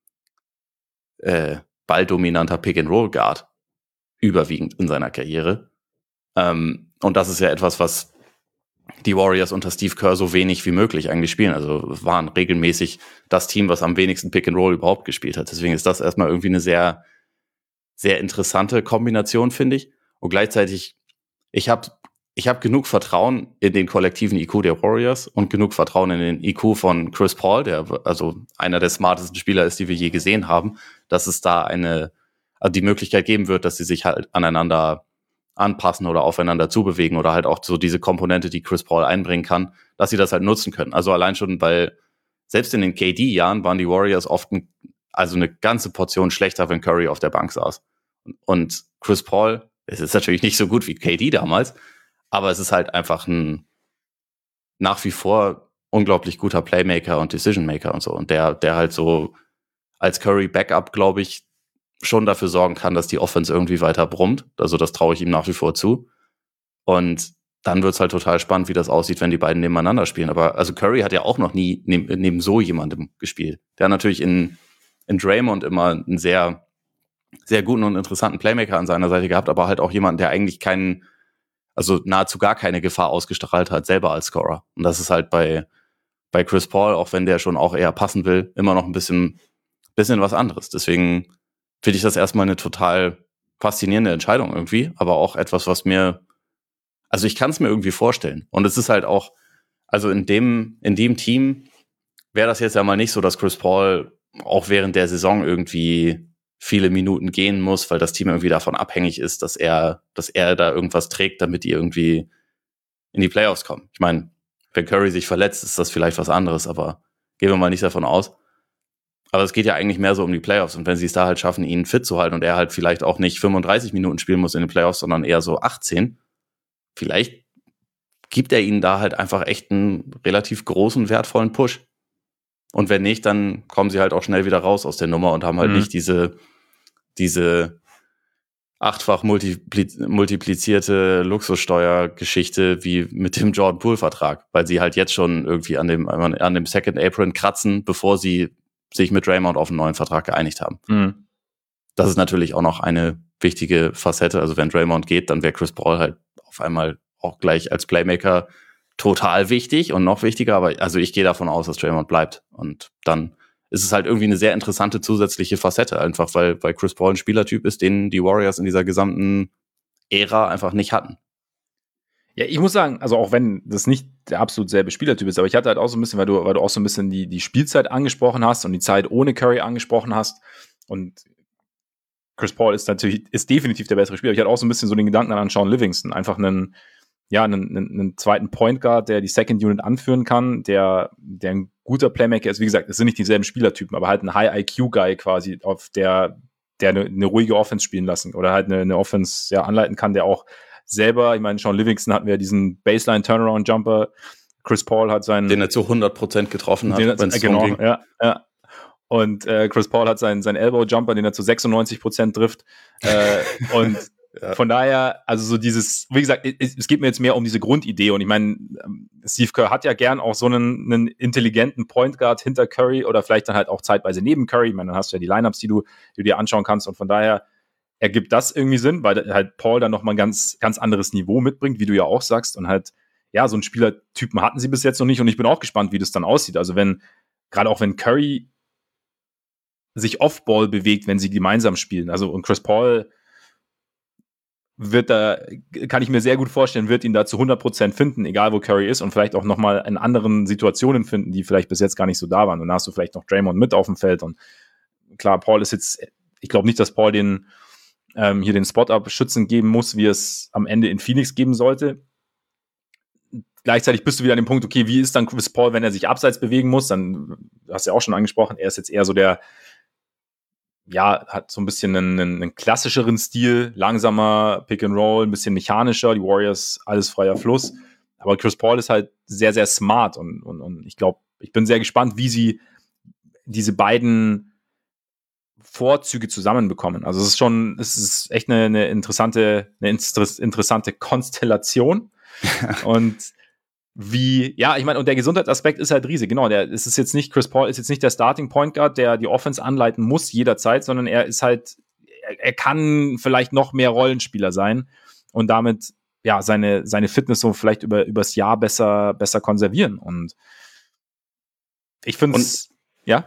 äh, balldominanter Pick-and-Roll-Guard überwiegend in seiner Karriere. Ähm, und das ist ja etwas, was die Warriors unter Steve Kerr so wenig wie möglich eigentlich spielen. Also waren regelmäßig das Team, was am wenigsten Pick-and-Roll überhaupt gespielt hat. Deswegen ist das erstmal irgendwie eine sehr, sehr interessante Kombination, finde ich. Und gleichzeitig, ich habe ich habe genug Vertrauen in den kollektiven I Q der Warriors und genug Vertrauen in den I Q von Chris Paul, der also einer der smartesten Spieler ist, die wir je gesehen haben, dass es da eine, also die Möglichkeit geben wird, dass sie sich halt aneinander anpassen oder aufeinander zubewegen oder halt auch so diese Komponente, die Chris Paul einbringen kann, dass sie das halt nutzen können. Also allein schon, weil selbst in den K D-Jahren waren die Warriors oft ein, also eine ganze Portion schlechter, wenn Curry auf der Bank saß. Und Chris Paul, es ist natürlich nicht so gut wie K D damals, aber es ist halt einfach ein nach wie vor unglaublich guter Playmaker und Decision-Maker und so. Und der, der halt so als Curry-Backup, glaube ich, schon dafür sorgen kann, dass die Offense irgendwie weiter brummt. Also das traue ich ihm nach wie vor zu. Und dann wird's halt total spannend, wie das aussieht, wenn die beiden nebeneinander spielen. Aber also Curry hat ja auch noch nie neben, neben so jemandem gespielt. Der hat natürlich in, in Draymond immer einen sehr, sehr guten und interessanten Playmaker an seiner Seite gehabt, aber halt auch jemanden, der eigentlich keinen, also nahezu gar keine Gefahr ausgestrahlt hat, selber als Scorer. Und das ist halt bei, bei Chris Paul, auch wenn der schon auch eher passen will, immer noch ein bisschen, bisschen was anderes. Deswegen finde ich das erstmal eine total faszinierende Entscheidung irgendwie, aber auch etwas, was mir, also ich kann es mir irgendwie vorstellen. Und es ist halt auch, also in dem, in dem Team wäre das jetzt ja mal nicht so, dass Chris Paul auch während der Saison irgendwie viele Minuten gehen muss, weil das Team irgendwie davon abhängig ist, dass er, dass er da irgendwas trägt, damit die irgendwie in die Playoffs kommen. Ich meine, wenn Curry sich verletzt, ist das vielleicht was anderes, aber gehen wir mal nicht davon aus. Aber es geht ja eigentlich mehr so um die Playoffs. Und wenn sie es da halt schaffen, ihn fit zu halten und er halt vielleicht auch nicht fünfunddreißig Minuten spielen muss in den Playoffs, sondern eher so achtzehn, vielleicht gibt er ihnen da halt einfach echt einen relativ großen, wertvollen Push. Und wenn nicht, dann kommen sie halt auch schnell wieder raus aus der Nummer und haben halt mhm. nicht diese, diese achtfach multipli- multiplizierte Luxussteuergeschichte wie mit dem Jordan Poole-Vertrag, weil sie halt jetzt schon irgendwie an dem, an dem Second Apron kratzen, bevor sie sich mit Draymond auf einen neuen Vertrag geeinigt haben. Mhm. Das ist natürlich auch noch eine wichtige Facette. Also wenn Draymond geht, dann wäre Chris Paul halt auf einmal auch gleich als Playmaker total wichtig und noch wichtiger, aber also ich gehe davon aus, dass Draymond bleibt. Und dann ist es halt irgendwie eine sehr interessante zusätzliche Facette, einfach weil, weil Chris Paul ein Spielertyp ist, den die Warriors in dieser gesamten Ära einfach nicht hatten. Ja, ich muss sagen, also auch wenn das nicht der absolut selbe Spielertyp ist, aber ich hatte halt auch so ein bisschen, weil du, weil du auch so ein bisschen die, die Spielzeit angesprochen hast und die Zeit ohne Curry angesprochen hast. Und Chris Paul ist natürlich, ist definitiv der bessere Spieler. Ich hatte auch so ein bisschen so den Gedanken an Sean Livingston, einfach einen, ja, einen, einen, einen zweiten Point Guard, der die Second Unit anführen kann, der, der ein guter Playmaker ist. Wie gesagt, es sind nicht dieselben Spielertypen, aber halt ein High-I Q-Guy quasi, auf der, der eine, eine ruhige Offense spielen lassen oder halt eine, eine Offense ja, anleiten kann, der auch selber, ich meine, Sean Livingston hatten wir diesen Baseline-Turnaround-Jumper. Chris Paul hat seinen... Den er zu hundert Prozent getroffen hat, wenn es genau, ging. Ja, ja. Und äh, Chris Paul hat seinen, seinen Elbow-Jumper, den er zu sechsundneunzig Prozent trifft. Äh, und ja. Von daher, also so dieses, wie gesagt, es, es geht mir jetzt mehr um diese Grundidee. Und ich meine, Steve Kerr hat ja gern auch so einen, einen intelligenten Point Guard hinter Curry oder vielleicht dann halt auch zeitweise neben Curry. Ich meine, dann hast du ja die Lineups, die du, die du dir anschauen kannst. Und von daher ergibt das irgendwie Sinn, weil halt Paul dann nochmal ein ganz, ganz anderes Niveau mitbringt, wie du ja auch sagst. Und halt, ja, so einen Spielertypen hatten sie bis jetzt noch nicht. Und ich bin auch gespannt, wie das dann aussieht. Also wenn, gerade auch wenn Curry sich Off-Ball bewegt, wenn sie gemeinsam spielen. Also und Chris Paul wird da, kann ich mir sehr gut vorstellen, wird ihn da zu hundert Prozent finden, egal wo Curry ist und vielleicht auch nochmal in anderen Situationen finden, die vielleicht bis jetzt gar nicht so da waren. Und da hast du vielleicht noch Draymond mit auf dem Feld und klar, Paul ist jetzt, ich glaube nicht, dass Paul den ähm, hier den Spot-Up schützen geben muss, wie es am Ende in Phoenix geben sollte. Gleichzeitig bist du wieder an dem Punkt, okay, wie ist dann Chris Paul, wenn er sich abseits bewegen muss? Dann, du hast ja auch schon angesprochen, er ist jetzt eher so der, ja, hat so ein bisschen einen, einen klassischeren Stil, langsamer Pick and Roll, ein bisschen mechanischer, die Warriors, alles freier Fluss. Aber Chris Paul ist halt sehr, sehr smart und, und, und ich glaube, ich bin sehr gespannt, wie sie diese beiden Vorzüge zusammenbekommen. Also es ist schon, es ist echt eine, eine interessante, eine interessante Konstellation. Und wie, ja, ich meine, und der Gesundheitsaspekt ist halt riesig, genau, der, es ist jetzt nicht, Chris Paul ist jetzt nicht der Starting Point Guard, der die Offense anleiten muss jederzeit, sondern er ist halt, er, er kann vielleicht noch mehr Rollenspieler sein und damit, ja, seine, seine Fitness so vielleicht über, übers Jahr besser, besser konservieren und ich finde es, ja.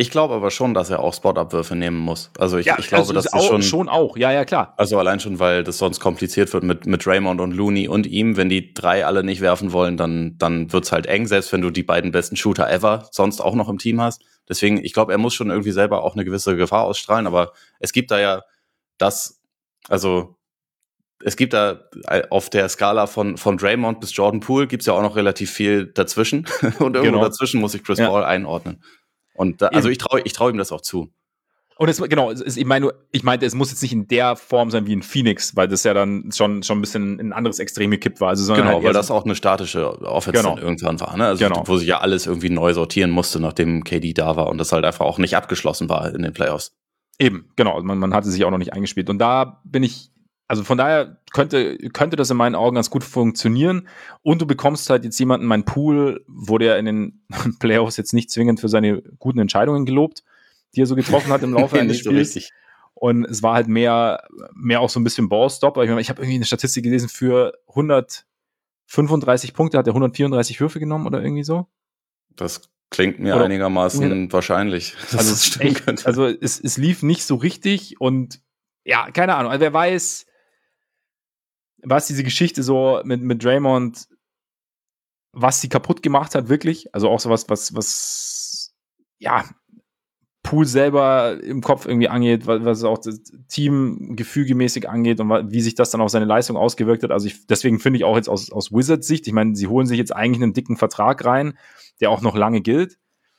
Ich glaube aber schon, dass er auch Spot-Abwürfe nehmen muss. Also ich, Ja, ich glaube, also das ist ist auch, schon, schon auch. Ja, ja, klar. also allein schon, weil das sonst kompliziert wird mit, mit Draymond und Looney und ihm. Wenn die drei alle nicht werfen wollen, dann, dann wird's halt eng, selbst wenn du die beiden besten Shooter ever sonst auch noch im Team hast. Deswegen, ich glaube, er muss schon irgendwie selber auch eine gewisse Gefahr ausstrahlen, aber es gibt da ja das, also es gibt da auf der Skala von, von Draymond bis Jordan Poole gibt's ja auch noch relativ viel dazwischen. Und irgendwo Genau. dazwischen muss ich Chris Ja. Paul einordnen. Und da, also Eben. ich traue ich trau ihm das auch zu. Und es, genau, es ist, ich meine, nur- ich meinte, es muss jetzt nicht in der Form sein wie in Phoenix, weil das ja dann schon, schon ein bisschen in ein anderes Extrem gekippt war. Also, sondern Genau, halt weil eher das so, auch eine statische Offense Genau. dann irgendwann war, ne? Also Genau. wo sich ja alles irgendwie neu sortieren musste, nachdem K D da war und das halt einfach auch nicht abgeschlossen war in den Playoffs. Eben, genau. Man, man hatte sich auch noch nicht eingespielt. Und da bin ich, also von daher könnte, könnte das in meinen Augen ganz gut funktionieren. Und du bekommst halt jetzt jemanden, mein Pool wurde ja in den Playoffs jetzt nicht zwingend für seine guten Entscheidungen gelobt, die er so getroffen hat im Laufe eines Nicht so Spiels. richtig. Und es war halt mehr, mehr auch so ein bisschen Ballstopper. Ich, mein, ich habe irgendwie eine Statistik gelesen, für hundertfünfunddreißig Punkte hat er hundertvierunddreißig Würfe genommen oder irgendwie so. Das klingt mir Oder- einigermaßen wahrscheinlich, dass Also, das es, stimmen echt, könnte. also es, es lief nicht so richtig und ja, keine Ahnung. Also wer weiß, was diese Geschichte so mit, mit Draymond, was sie kaputt gemacht hat, wirklich. Also auch sowas, was, was, ja, Poole selber im Kopf irgendwie angeht, was, was auch das Team gefügemäßig angeht und wa- wie sich das dann auf seine Leistung ausgewirkt hat. Also ich, deswegen finde ich auch jetzt aus, aus Wizards Sicht, ich meine, sie holen sich jetzt eigentlich einen dicken Vertrag rein, der auch noch lange gilt.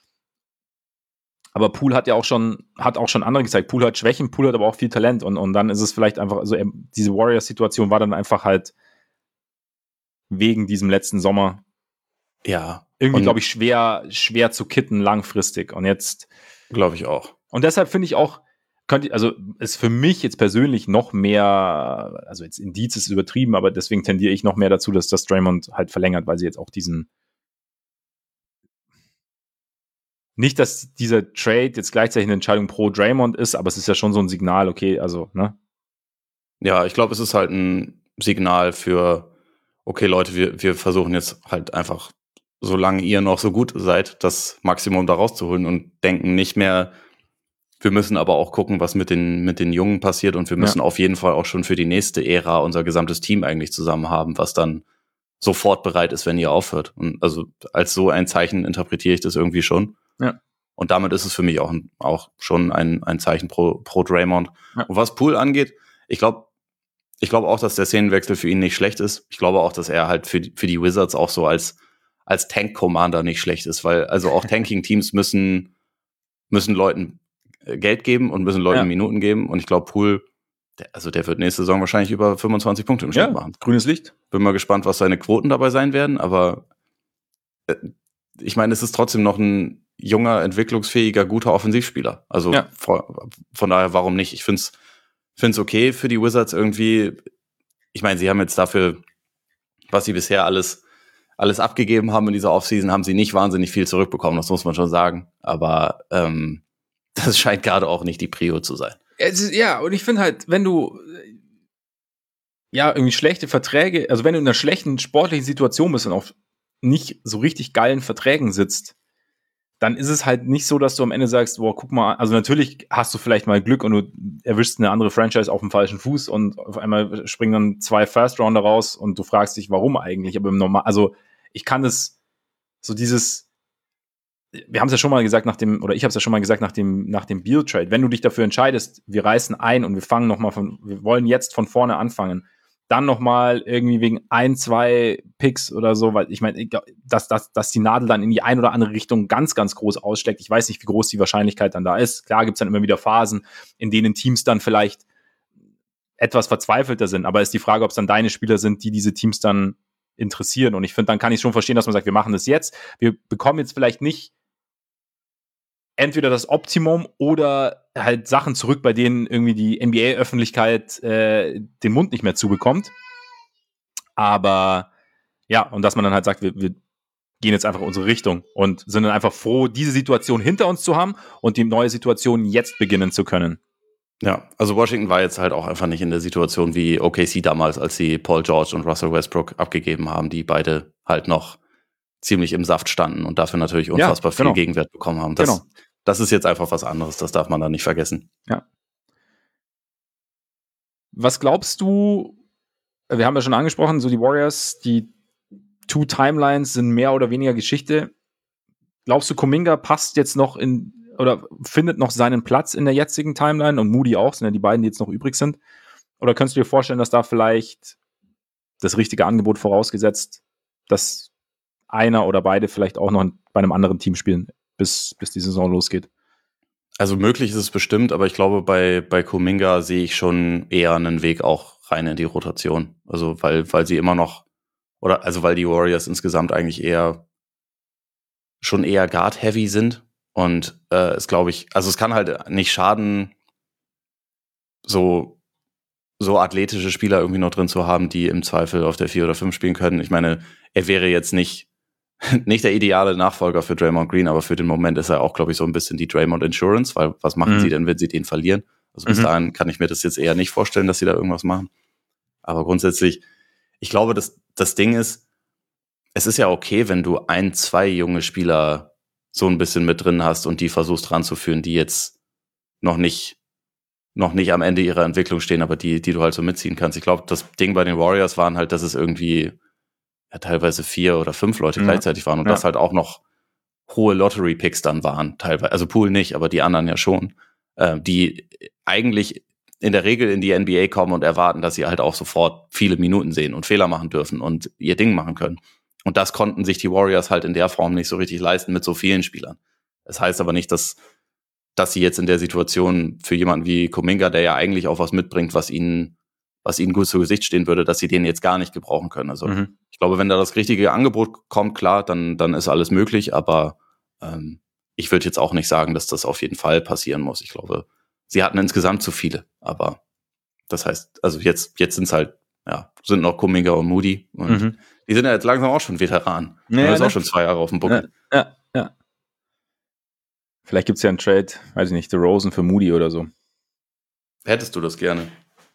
Aber Poole hat ja auch schon, hat auch schon andere gezeigt. Poole hat Schwächen, Poole hat aber auch viel Talent und, und dann ist es vielleicht einfach, also er, diese Warriors-Situation war dann einfach halt wegen diesem letzten Sommer Ja, irgendwie, und glaube ich, schwer, schwer zu kitten langfristig. Und jetzt, glaube ich auch. und deshalb finde ich auch, könnte, also ist für mich jetzt persönlich noch mehr, also jetzt Indiz ist übertrieben, aber deswegen tendiere ich noch mehr dazu, dass das Draymond halt verlängert, weil sie jetzt auch diesen, nicht, dass dieser Trade jetzt gleichzeitig eine Entscheidung pro Draymond ist, aber es ist ja schon so ein Signal, okay, also, ne? Ja, ich glaube, es ist halt ein Signal für, okay, Leute, wir, wir versuchen jetzt halt einfach, solange ihr noch so gut seid, das Maximum da rauszuholen und denken nicht mehr, wir müssen aber auch gucken, was mit den, mit den Jungen passiert und wir müssen Ja. auf jeden Fall auch schon für die nächste Ära unser gesamtes Team eigentlich zusammen haben, was dann sofort bereit ist, wenn ihr aufhört. Und also als so ein Zeichen interpretiere ich das irgendwie schon. Ja. Und damit ist es für mich auch, ein, auch schon ein, ein Zeichen pro, pro Draymond. Ja. Und was Poole angeht, ich glaube, ich glaube auch, dass der Szenenwechsel für ihn nicht schlecht ist. Ich glaube auch, dass er halt für die, für die Wizards auch so als, als Tank-Commander nicht schlecht ist, weil also auch Tanking-Teams müssen, müssen Leuten äh, Geld geben und müssen Leuten Ja. Minuten geben. Und ich glaube, Poole, der, also der wird nächste Saison wahrscheinlich über fünfundzwanzig Punkte im Schnitt Ja, machen. grünes Licht. Bin mal gespannt, was seine Quoten dabei sein werden, aber äh, ich meine, es ist trotzdem noch ein junger, entwicklungsfähiger, guter Offensivspieler. Also Ja. von, von daher, warum nicht? Ich find's, find's okay für die Wizards irgendwie. Ich meine, sie haben jetzt dafür, was sie bisher alles, alles abgegeben haben in dieser Offseason, haben sie nicht wahnsinnig viel zurückbekommen, das muss man schon sagen. Aber ähm, das scheint gerade auch nicht die Prio zu sein. Es ist, ja, und ich finde halt, wenn du äh, ja irgendwie schlechte Verträge, also wenn du in einer schlechten sportlichen Situation bist und auf nicht so richtig geilen Verträgen sitzt, dann ist es halt nicht so, dass du am Ende sagst, boah, guck mal, also natürlich hast du vielleicht mal Glück und du erwischst eine andere Franchise auf dem falschen Fuß und auf einmal springen dann zwei First-Rounder raus und du fragst dich, warum eigentlich, aber im Normal, also ich kann das, so dieses, wir haben es ja schon mal gesagt nach dem, oder ich habe es ja schon mal gesagt nach dem, nach dem Beal-Trade, wenn du dich dafür entscheidest, wir reißen ein und wir fangen nochmal von, wir wollen jetzt von vorne anfangen, dann nochmal irgendwie wegen ein, zwei Picks oder so, weil ich meine, dass, dass, dass die Nadel dann in die ein oder andere Richtung ganz, ganz groß ausschlägt. Ich weiß nicht, wie groß die Wahrscheinlichkeit dann da ist. Klar gibt es dann immer wieder Phasen, in denen Teams dann vielleicht etwas verzweifelter sind, aber ist die Frage, ob es dann deine Spieler sind, die diese Teams dann interessieren. Und ich finde, dann kann ich schon verstehen, dass man sagt, wir machen das jetzt. Wir bekommen jetzt vielleicht nicht entweder das Optimum oder halt Sachen zurück, bei denen irgendwie die N B A-Öffentlichkeit äh, den Mund nicht mehr zubekommt. Aber ja, und dass man dann halt sagt, wir, wir gehen jetzt einfach in unsere Richtung und sind dann einfach froh, diese Situation hinter uns zu haben und die neue Situation jetzt beginnen zu können. Ja, also Washington war jetzt halt auch einfach nicht in der Situation wie O K C damals, als sie Paul George und Russell Westbrook abgegeben haben, die beide halt noch ziemlich im Saft standen und dafür natürlich unfassbar ja, genau. viel Gegenwert bekommen haben. Das, Genau. das ist jetzt einfach was anderes, das darf man dann nicht vergessen. Ja. Was glaubst du, wir haben ja schon angesprochen, so die Warriors, die Two Timelines sind mehr oder weniger Geschichte. Glaubst du, Kuminga passt jetzt noch in, oder findet noch seinen Platz in der jetzigen Timeline und Moody auch, sind ja die beiden, die jetzt noch übrig sind? Oder könntest du dir vorstellen, dass da vielleicht das richtige Angebot vorausgesetzt, dass einer oder beide vielleicht auch noch bei einem anderen Team spielen, bis, bis die Saison losgeht? Also möglich ist es bestimmt, aber ich glaube, bei, bei Kuminga sehe ich schon eher einen Weg auch rein in die Rotation. Also weil, weil sie immer noch, oder also weil die Warriors insgesamt eigentlich eher schon eher Guard-heavy sind. Und äh, es glaube ich, also es kann halt nicht schaden, so, so athletische Spieler irgendwie noch drin zu haben, die im Zweifel auf der vier oder fünf spielen können. Ich meine, er wäre jetzt nicht, nicht der ideale Nachfolger für Draymond Green, aber für den Moment ist er auch, glaube ich, so ein bisschen die Draymond Insurance, weil was machen mhm. sie denn, wenn sie den verlieren? Also bis mhm. dahin kann ich mir das jetzt eher nicht vorstellen, dass sie da irgendwas machen. Aber grundsätzlich, ich glaube, das, das Ding ist, es ist ja okay, wenn du ein, zwei junge Spieler so ein bisschen mit drin hast und die versuchst ranzuführen, die jetzt noch nicht, noch nicht am Ende ihrer Entwicklung stehen, aber die, die du halt so mitziehen kannst. Ich glaube, das Ding bei den Warriors waren halt, dass es irgendwie ja, teilweise vier oder fünf Leute ja. gleichzeitig waren und ja. das halt auch noch hohe Lottery-Picks dann waren, teilweise. Also Poole nicht, aber die anderen ja schon. Äh, die eigentlich in der Regel in die N B A kommen und erwarten, dass sie halt auch sofort viele Minuten sehen und Fehler machen dürfen und ihr Ding machen können. Und das konnten sich die Warriors halt in der Form nicht so richtig leisten mit so vielen Spielern. Das heißt aber nicht, dass, dass sie jetzt in der Situation für jemanden wie Kuminga, der ja eigentlich auch was mitbringt, was ihnen, was ihnen gut zu Gesicht stehen würde, dass sie den jetzt gar nicht gebrauchen können. Also mhm. ich glaube, wenn da das richtige Angebot kommt, klar, dann, dann ist alles möglich. Aber ähm, ich würde jetzt auch nicht sagen, dass das auf jeden Fall passieren muss. Ich glaube, sie hatten insgesamt zu viele. Aber das heißt, also jetzt, jetzt sind es halt, ja, sind noch Kuminga und Moody und mhm. die sind ja jetzt langsam auch schon Veteran. Ja, das ist ne? auch schon zwei Jahre auf dem Buckel. Ja, ja. ja. Vielleicht gibt es ja einen Trade, weiß ich nicht, DeRozan für Moody oder so. Hättest du das gerne?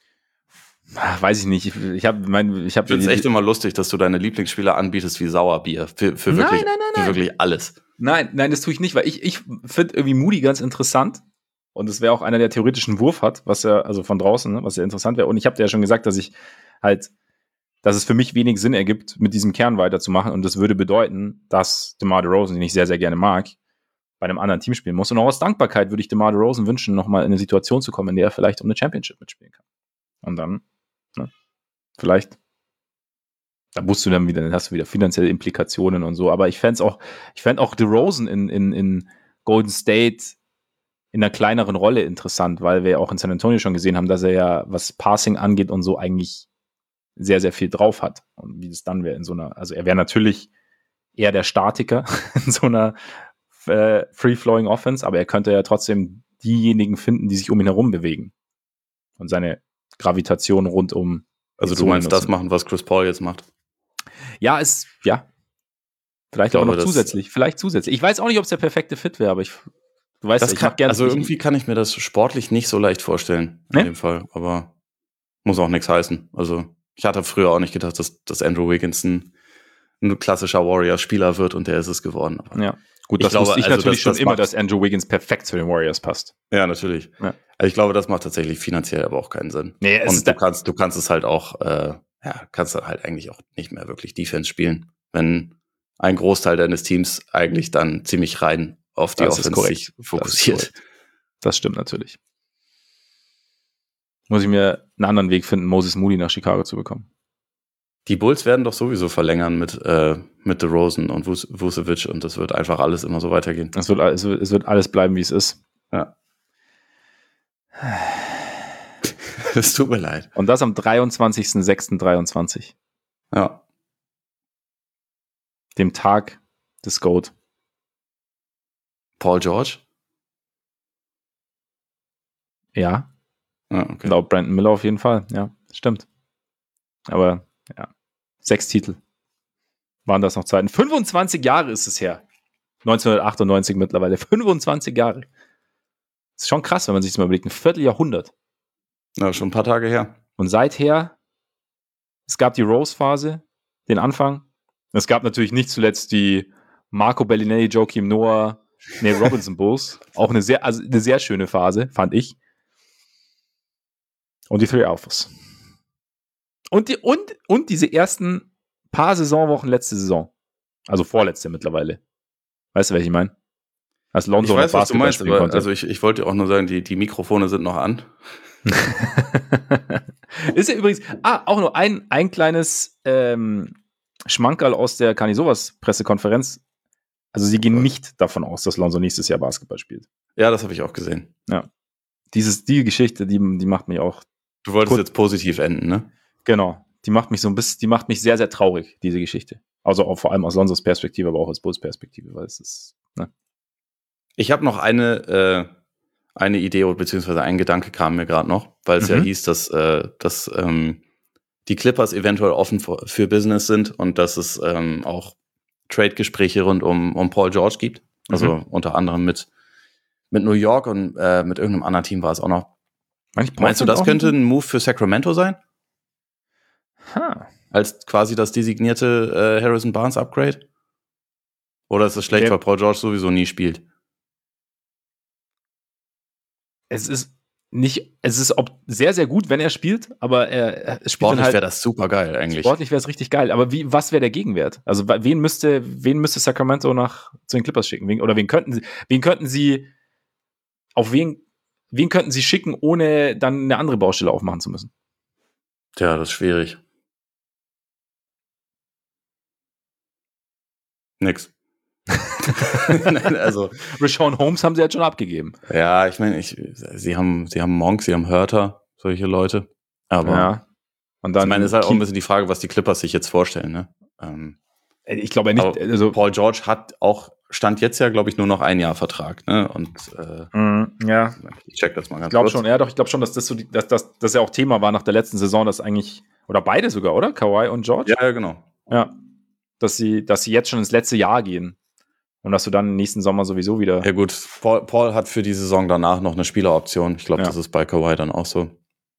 Ach, weiß ich nicht. Ich, ich habe mein, ich habe. Ich finde es echt immer lustig, dass du deine Lieblingsspieler anbietest wie Sauerbier. Für, für, nein, wirklich, nein, nein, nein. für wirklich alles. Nein, nein, das tue ich nicht, weil ich, ich finde irgendwie Moody ganz interessant. Und es wäre auch einer, der theoretischen Wurf hat, was ja, also von draußen, ne, was ja interessant wäre. Und ich habe dir ja schon gesagt, dass ich halt, dass es für mich wenig Sinn ergibt, mit diesem Kern weiterzumachen. Und das würde bedeuten, dass DeMar DeRozan, den ich sehr, sehr gerne mag, bei einem anderen Team spielen muss. Und auch aus Dankbarkeit würde ich DeMar DeRozan wünschen, nochmal in eine Situation zu kommen, in der er vielleicht um eine Championship mitspielen kann. Und dann, ne, vielleicht, da musst du dann wieder, dann hast du wieder finanzielle Implikationen und so. Aber ich fände es auch, ich fände auch DeRozan in, in, in Golden State in einer kleineren Rolle interessant, weil wir auch in San Antonio schon gesehen haben, dass er ja, was Passing angeht und so, eigentlich sehr, sehr viel drauf hat. Und wie das dann wäre in so einer, also er wäre natürlich eher der Statiker in so einer äh, Free-Flowing Offense, aber er könnte ja trotzdem diejenigen finden, die sich um ihn herum bewegen. Und seine Gravitation rund um. Also du meinst das machen, was Chris Paul jetzt macht? Ja, es, ja. Vielleicht auch noch zusätzlich. Vielleicht zusätzlich. Ich weiß auch nicht, ob es der perfekte Fit wäre, aber ich Du weißt, das ich kann, mach gerne. Also irgendwie kann ich mir das sportlich nicht so leicht vorstellen, in ne? dem Fall. Aber muss auch nichts heißen. Also ich hatte früher auch nicht gedacht, dass, dass Andrew Wiggins ein, ein klassischer Warriors-Spieler wird und der ist es geworden. Aber ja, gut, das ich glaube, wusste ich also natürlich das, schon das immer, macht, dass Andrew Wiggins perfekt zu den Warriors passt. Ja, natürlich. Ja. Also ich glaube, das macht tatsächlich finanziell aber auch keinen Sinn. Nee, und du kannst, du kannst es halt auch, äh, ja, kannst du halt eigentlich auch nicht mehr wirklich Defense spielen, wenn ein Großteil deines Teams eigentlich dann ziemlich rein auf die das Offense sich fokussiert. Das, das stimmt natürlich. Muss ich mir einen anderen Weg finden, Moses Moody nach Chicago zu bekommen. Die Bulls werden doch sowieso verlängern mit, äh, mit DeRozan und Vucevic und das wird einfach alles immer so weitergehen. Es wird, es wird, es wird alles bleiben, wie es ist. Ja. Es tut mir leid. Und das am dreiundzwanzigsten sechsten dreiundzwanzig. Ja. Dem Tag des GOAT. Paul George? Ja. Ah, okay. Laut Brandon Miller auf jeden Fall. Ja, stimmt. Aber, ja. Sechs Titel. Waren das noch Zeiten? fünfundzwanzig Jahre ist es her. neunzehnhundertachtundneunzig mittlerweile. fünfundzwanzig Jahre. Das ist schon krass, wenn man sich das mal überlegt. Ein Vierteljahrhundert. Ja, schon ein paar Tage her. Und seither, es gab die Rose-Phase, den Anfang. Es gab natürlich nicht zuletzt die Marco Bellinelli, Joakim Noah, Nee, Robinson Bulls. Auch eine sehr, also eine sehr schöne Phase, fand ich. Und die Three Alphas. Und, die, und, und diese ersten paar Saisonwochen letzte Saison. Also vorletzte mittlerweile. Weißt du, welche ich meine? Als Lonzo ich weiß, noch was du Basketball meinst, spielen aber konnte. also ich, ich wollte auch nur sagen, die, die Mikrofone sind noch an. Ist ja übrigens, ah, auch nur ein, ein kleines ähm, Schmankerl aus der Canisovas Pressekonferenz. Also sie gehen nicht davon aus, dass Lonzo nächstes Jahr Basketball spielt. Ja, das habe ich auch gesehen. Ja. Dieses, die Geschichte, die, die macht mich auch. Du wolltest Gut. jetzt positiv enden, ne? Genau. Die macht mich so ein bisschen, die macht mich sehr, sehr traurig, diese Geschichte. Also auch vor allem aus Lonzos Perspektive, aber auch aus Bulls Perspektive, weil es ist, ne? Ich habe noch eine, äh, eine Idee, beziehungsweise ein Gedanke kam mir gerade noch, weil es Mhm. ja hieß, dass, äh, dass ähm, die Clippers eventuell offen für, für Business sind und dass es ähm, auch Trade-Gespräche rund um, um Paul George gibt. Also Mhm. unter anderem mit, mit New York und äh, mit irgendeinem anderen Team war es auch noch. Manch Meinst du, das könnte ein Move für Sacramento sein? Ha. Als quasi das designierte äh, Harrison Barnes Upgrade? Oder ist es schlecht, Ja. weil Paul George sowieso nie spielt? Es ist nicht, es ist ob, sehr, sehr gut, wenn er spielt, aber er, er spielt Sportlich dann halt, wäre das super geil eigentlich. Sportlich wäre es richtig geil, aber wie, was wäre der Gegenwert? Also wen müsste, wen müsste Sacramento nach zu den Clippers schicken? Wen, oder wen könnten sie, wen könnten sie, auf wen, wen könnten sie schicken, ohne dann eine andere Baustelle aufmachen zu müssen? Tja, das ist schwierig. Nix. Nein, also Rashawn Holmes haben sie jetzt schon abgegeben. ja, ich meine, ich, sie haben, sie haben Monk, sie haben Hörter, solche Leute. Aber Ja. Und dann ich meine, es ist halt auch ein bisschen die Frage, was die Clippers sich jetzt vorstellen. Ne? Ähm, ich glaube ja nicht, aber also Paul George hat auch, stand jetzt ja, glaube ich, nur noch ein Jahr Vertrag. Ne? Und äh, mm, ja, ich check das mal ganz ich glaube kurz. schon, ja doch, ich glaube schon, dass das so, die, dass das, das ja auch Thema war nach der letzten Saison, dass eigentlich, oder beide sogar, oder? Kawhi und George? Ja, ja, genau. Ja. Dass sie, dass sie jetzt schon ins letzte Jahr gehen. Und dass du dann nächsten Sommer sowieso wieder. Ja gut, Paul, Paul hat für die Saison danach noch eine Spieleroption. Ich glaube, Ja. das ist bei Kawhi dann auch so.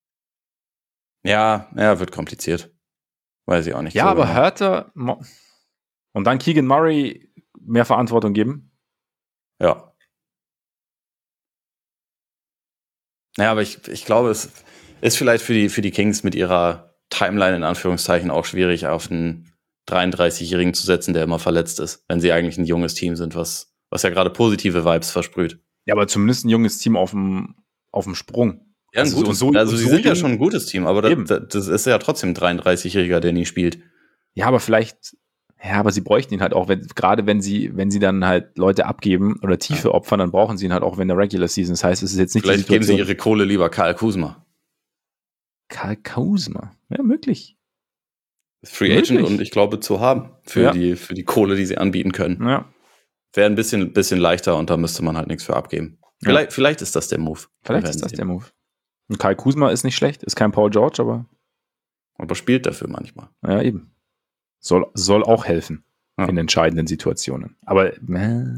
Ja, ja, wird kompliziert. Weiß ich auch nicht. Ja, so aber genau. Hörter und dann Keegan Murray mehr Verantwortung geben. Ja. Naja, aber ich, ich glaube, es ist vielleicht für die, für die Kings mit ihrer Timeline in Anführungszeichen auch schwierig, auf einen dreiunddreißigjährigen zu setzen, der immer verletzt ist, wenn sie eigentlich ein junges Team sind, was, was ja gerade positive Vibes versprüht. Ja, aber zumindest ein junges Team auf dem, auf dem Sprung. Ja, ein Also gutes, so- so- also sie so sind ja jung- schon ein gutes Team, aber Eben. das, das ist ja trotzdem ein dreiunddreißigjähriger, der nie spielt. Ja, aber vielleicht, ja, aber sie bräuchten ihn halt auch, wenn, gerade wenn sie, wenn sie dann halt Leute abgeben oder Tiefe opfern, dann brauchen sie ihn halt auch, wenn der Regular Season ist. Das heißt, es ist jetzt nicht Vielleicht die geben sie Situation. ihre Kohle lieber Karl Kuzma. Karl Kuzma. Ja, möglich. Free Agent Möglich. und ich glaube zu haben für, Ja. die, für die Kohle, die sie anbieten können. Ja. Wäre ein bisschen, bisschen leichter und da müsste man halt nichts für abgeben. Ja. Vielleicht, vielleicht ist das der Move. Vielleicht Wir ist werden das sehen. der Move. Und Karl Kuzma ist nicht schlecht, ist kein Paul George, aber Aber spielt dafür manchmal. ja, eben. Soll, soll auch helfen Ja. in entscheidenden Situationen. Aber äh,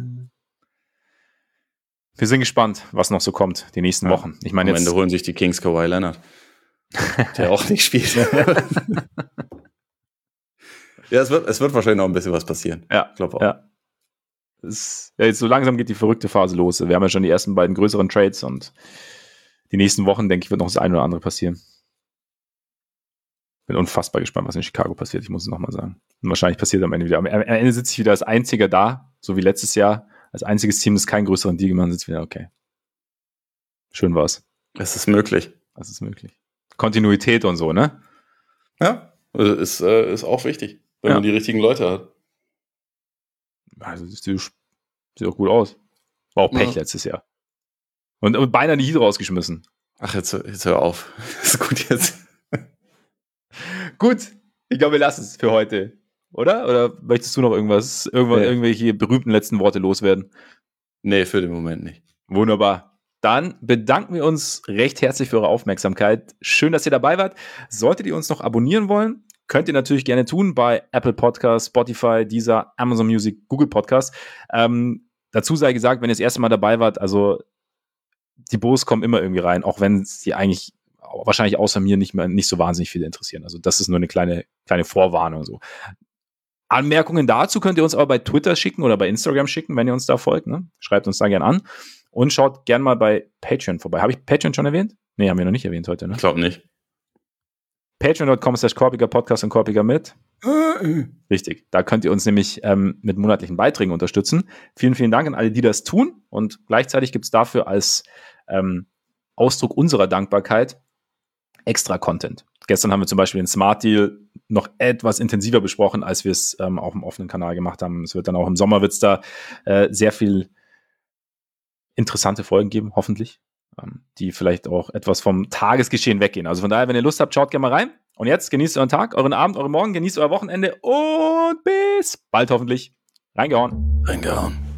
wir sind gespannt, was noch so kommt die nächsten Ja. Wochen. Ich meine Am jetzt. Ende holen sich die Kings Kawhi Leonard. Der auch nicht spielt. Ja, es wird, es wird wahrscheinlich noch ein bisschen was passieren. Ja, Ich glaube auch. ja. Es, ja, jetzt so langsam geht die verrückte Phase los. Wir haben ja schon die ersten beiden größeren Trades und die nächsten Wochen, denke ich, wird noch das eine oder andere passieren. Bin unfassbar gespannt, was in Chicago passiert. Ich muss es nochmal sagen. Und wahrscheinlich passiert am Ende wieder. Am, am Ende sitze ich wieder als Einziger da, so wie letztes Jahr. Als einziges Team, das keinen größeren Deal gemacht hat, sitzt wieder, okay. Schön war's. Es ist möglich. Das ist möglich. Kontinuität und so, ne? Ja, also ist, äh, ist auch wichtig, wenn Ja. man die richtigen Leute hat. Also, das sieht, sieht auch gut aus. War auch Pech Ja. letztes Jahr. Und, und beinahe die Heat rausgeschmissen. Ach, jetzt, jetzt hör auf. Ist gut jetzt. Gut, ich glaube, wir lassen es für heute. Oder? Oder möchtest du noch irgendwas, irgendwann, Nee. irgendwelche berühmten letzten Worte loswerden? Nee, für den Moment nicht. Wunderbar. Dann bedanken wir uns recht herzlich für eure Aufmerksamkeit. Schön, dass ihr dabei wart. Solltet ihr uns noch abonnieren wollen, könnt ihr natürlich gerne tun bei Apple Podcasts, Spotify, Deezer, Amazon Music, Google Podcasts. Ähm, dazu sei gesagt, wenn ihr das erste Mal dabei wart, also die Bulls kommen immer irgendwie rein, auch wenn sie eigentlich wahrscheinlich außer mir nicht mehr nicht so wahnsinnig viele interessieren. Also das ist nur eine kleine kleine Vorwarnung so. Anmerkungen dazu könnt ihr uns aber bei Twitter schicken oder bei Instagram schicken, wenn ihr uns da folgt. Ne? Schreibt uns da gerne an und schaut gerne mal bei Patreon vorbei. Habe ich Patreon schon erwähnt? Nee, haben wir noch nicht erwähnt heute. Ne? Ich glaube nicht. Patreon.com slash Korpiger Podcast und Korpiger mit. Richtig, da könnt ihr uns nämlich ähm, mit monatlichen Beiträgen unterstützen. Vielen, vielen Dank an alle, die das tun. Und gleichzeitig gibt es dafür als ähm, Ausdruck unserer Dankbarkeit extra Content. Gestern haben wir zum Beispiel den Smart Deal noch etwas intensiver besprochen, als wir es ähm, auf dem offenen Kanal gemacht haben. Es wird dann auch im Sommer wird's da äh, sehr viel interessante Folgen geben, hoffentlich, ähm, die vielleicht auch etwas vom Tagesgeschehen weggehen. Also von daher, wenn ihr Lust habt, schaut gerne mal rein. Und jetzt genießt euren Tag, euren Abend, euren Morgen, genießt euer Wochenende und bis bald hoffentlich. Reingehauen. Reingehauen.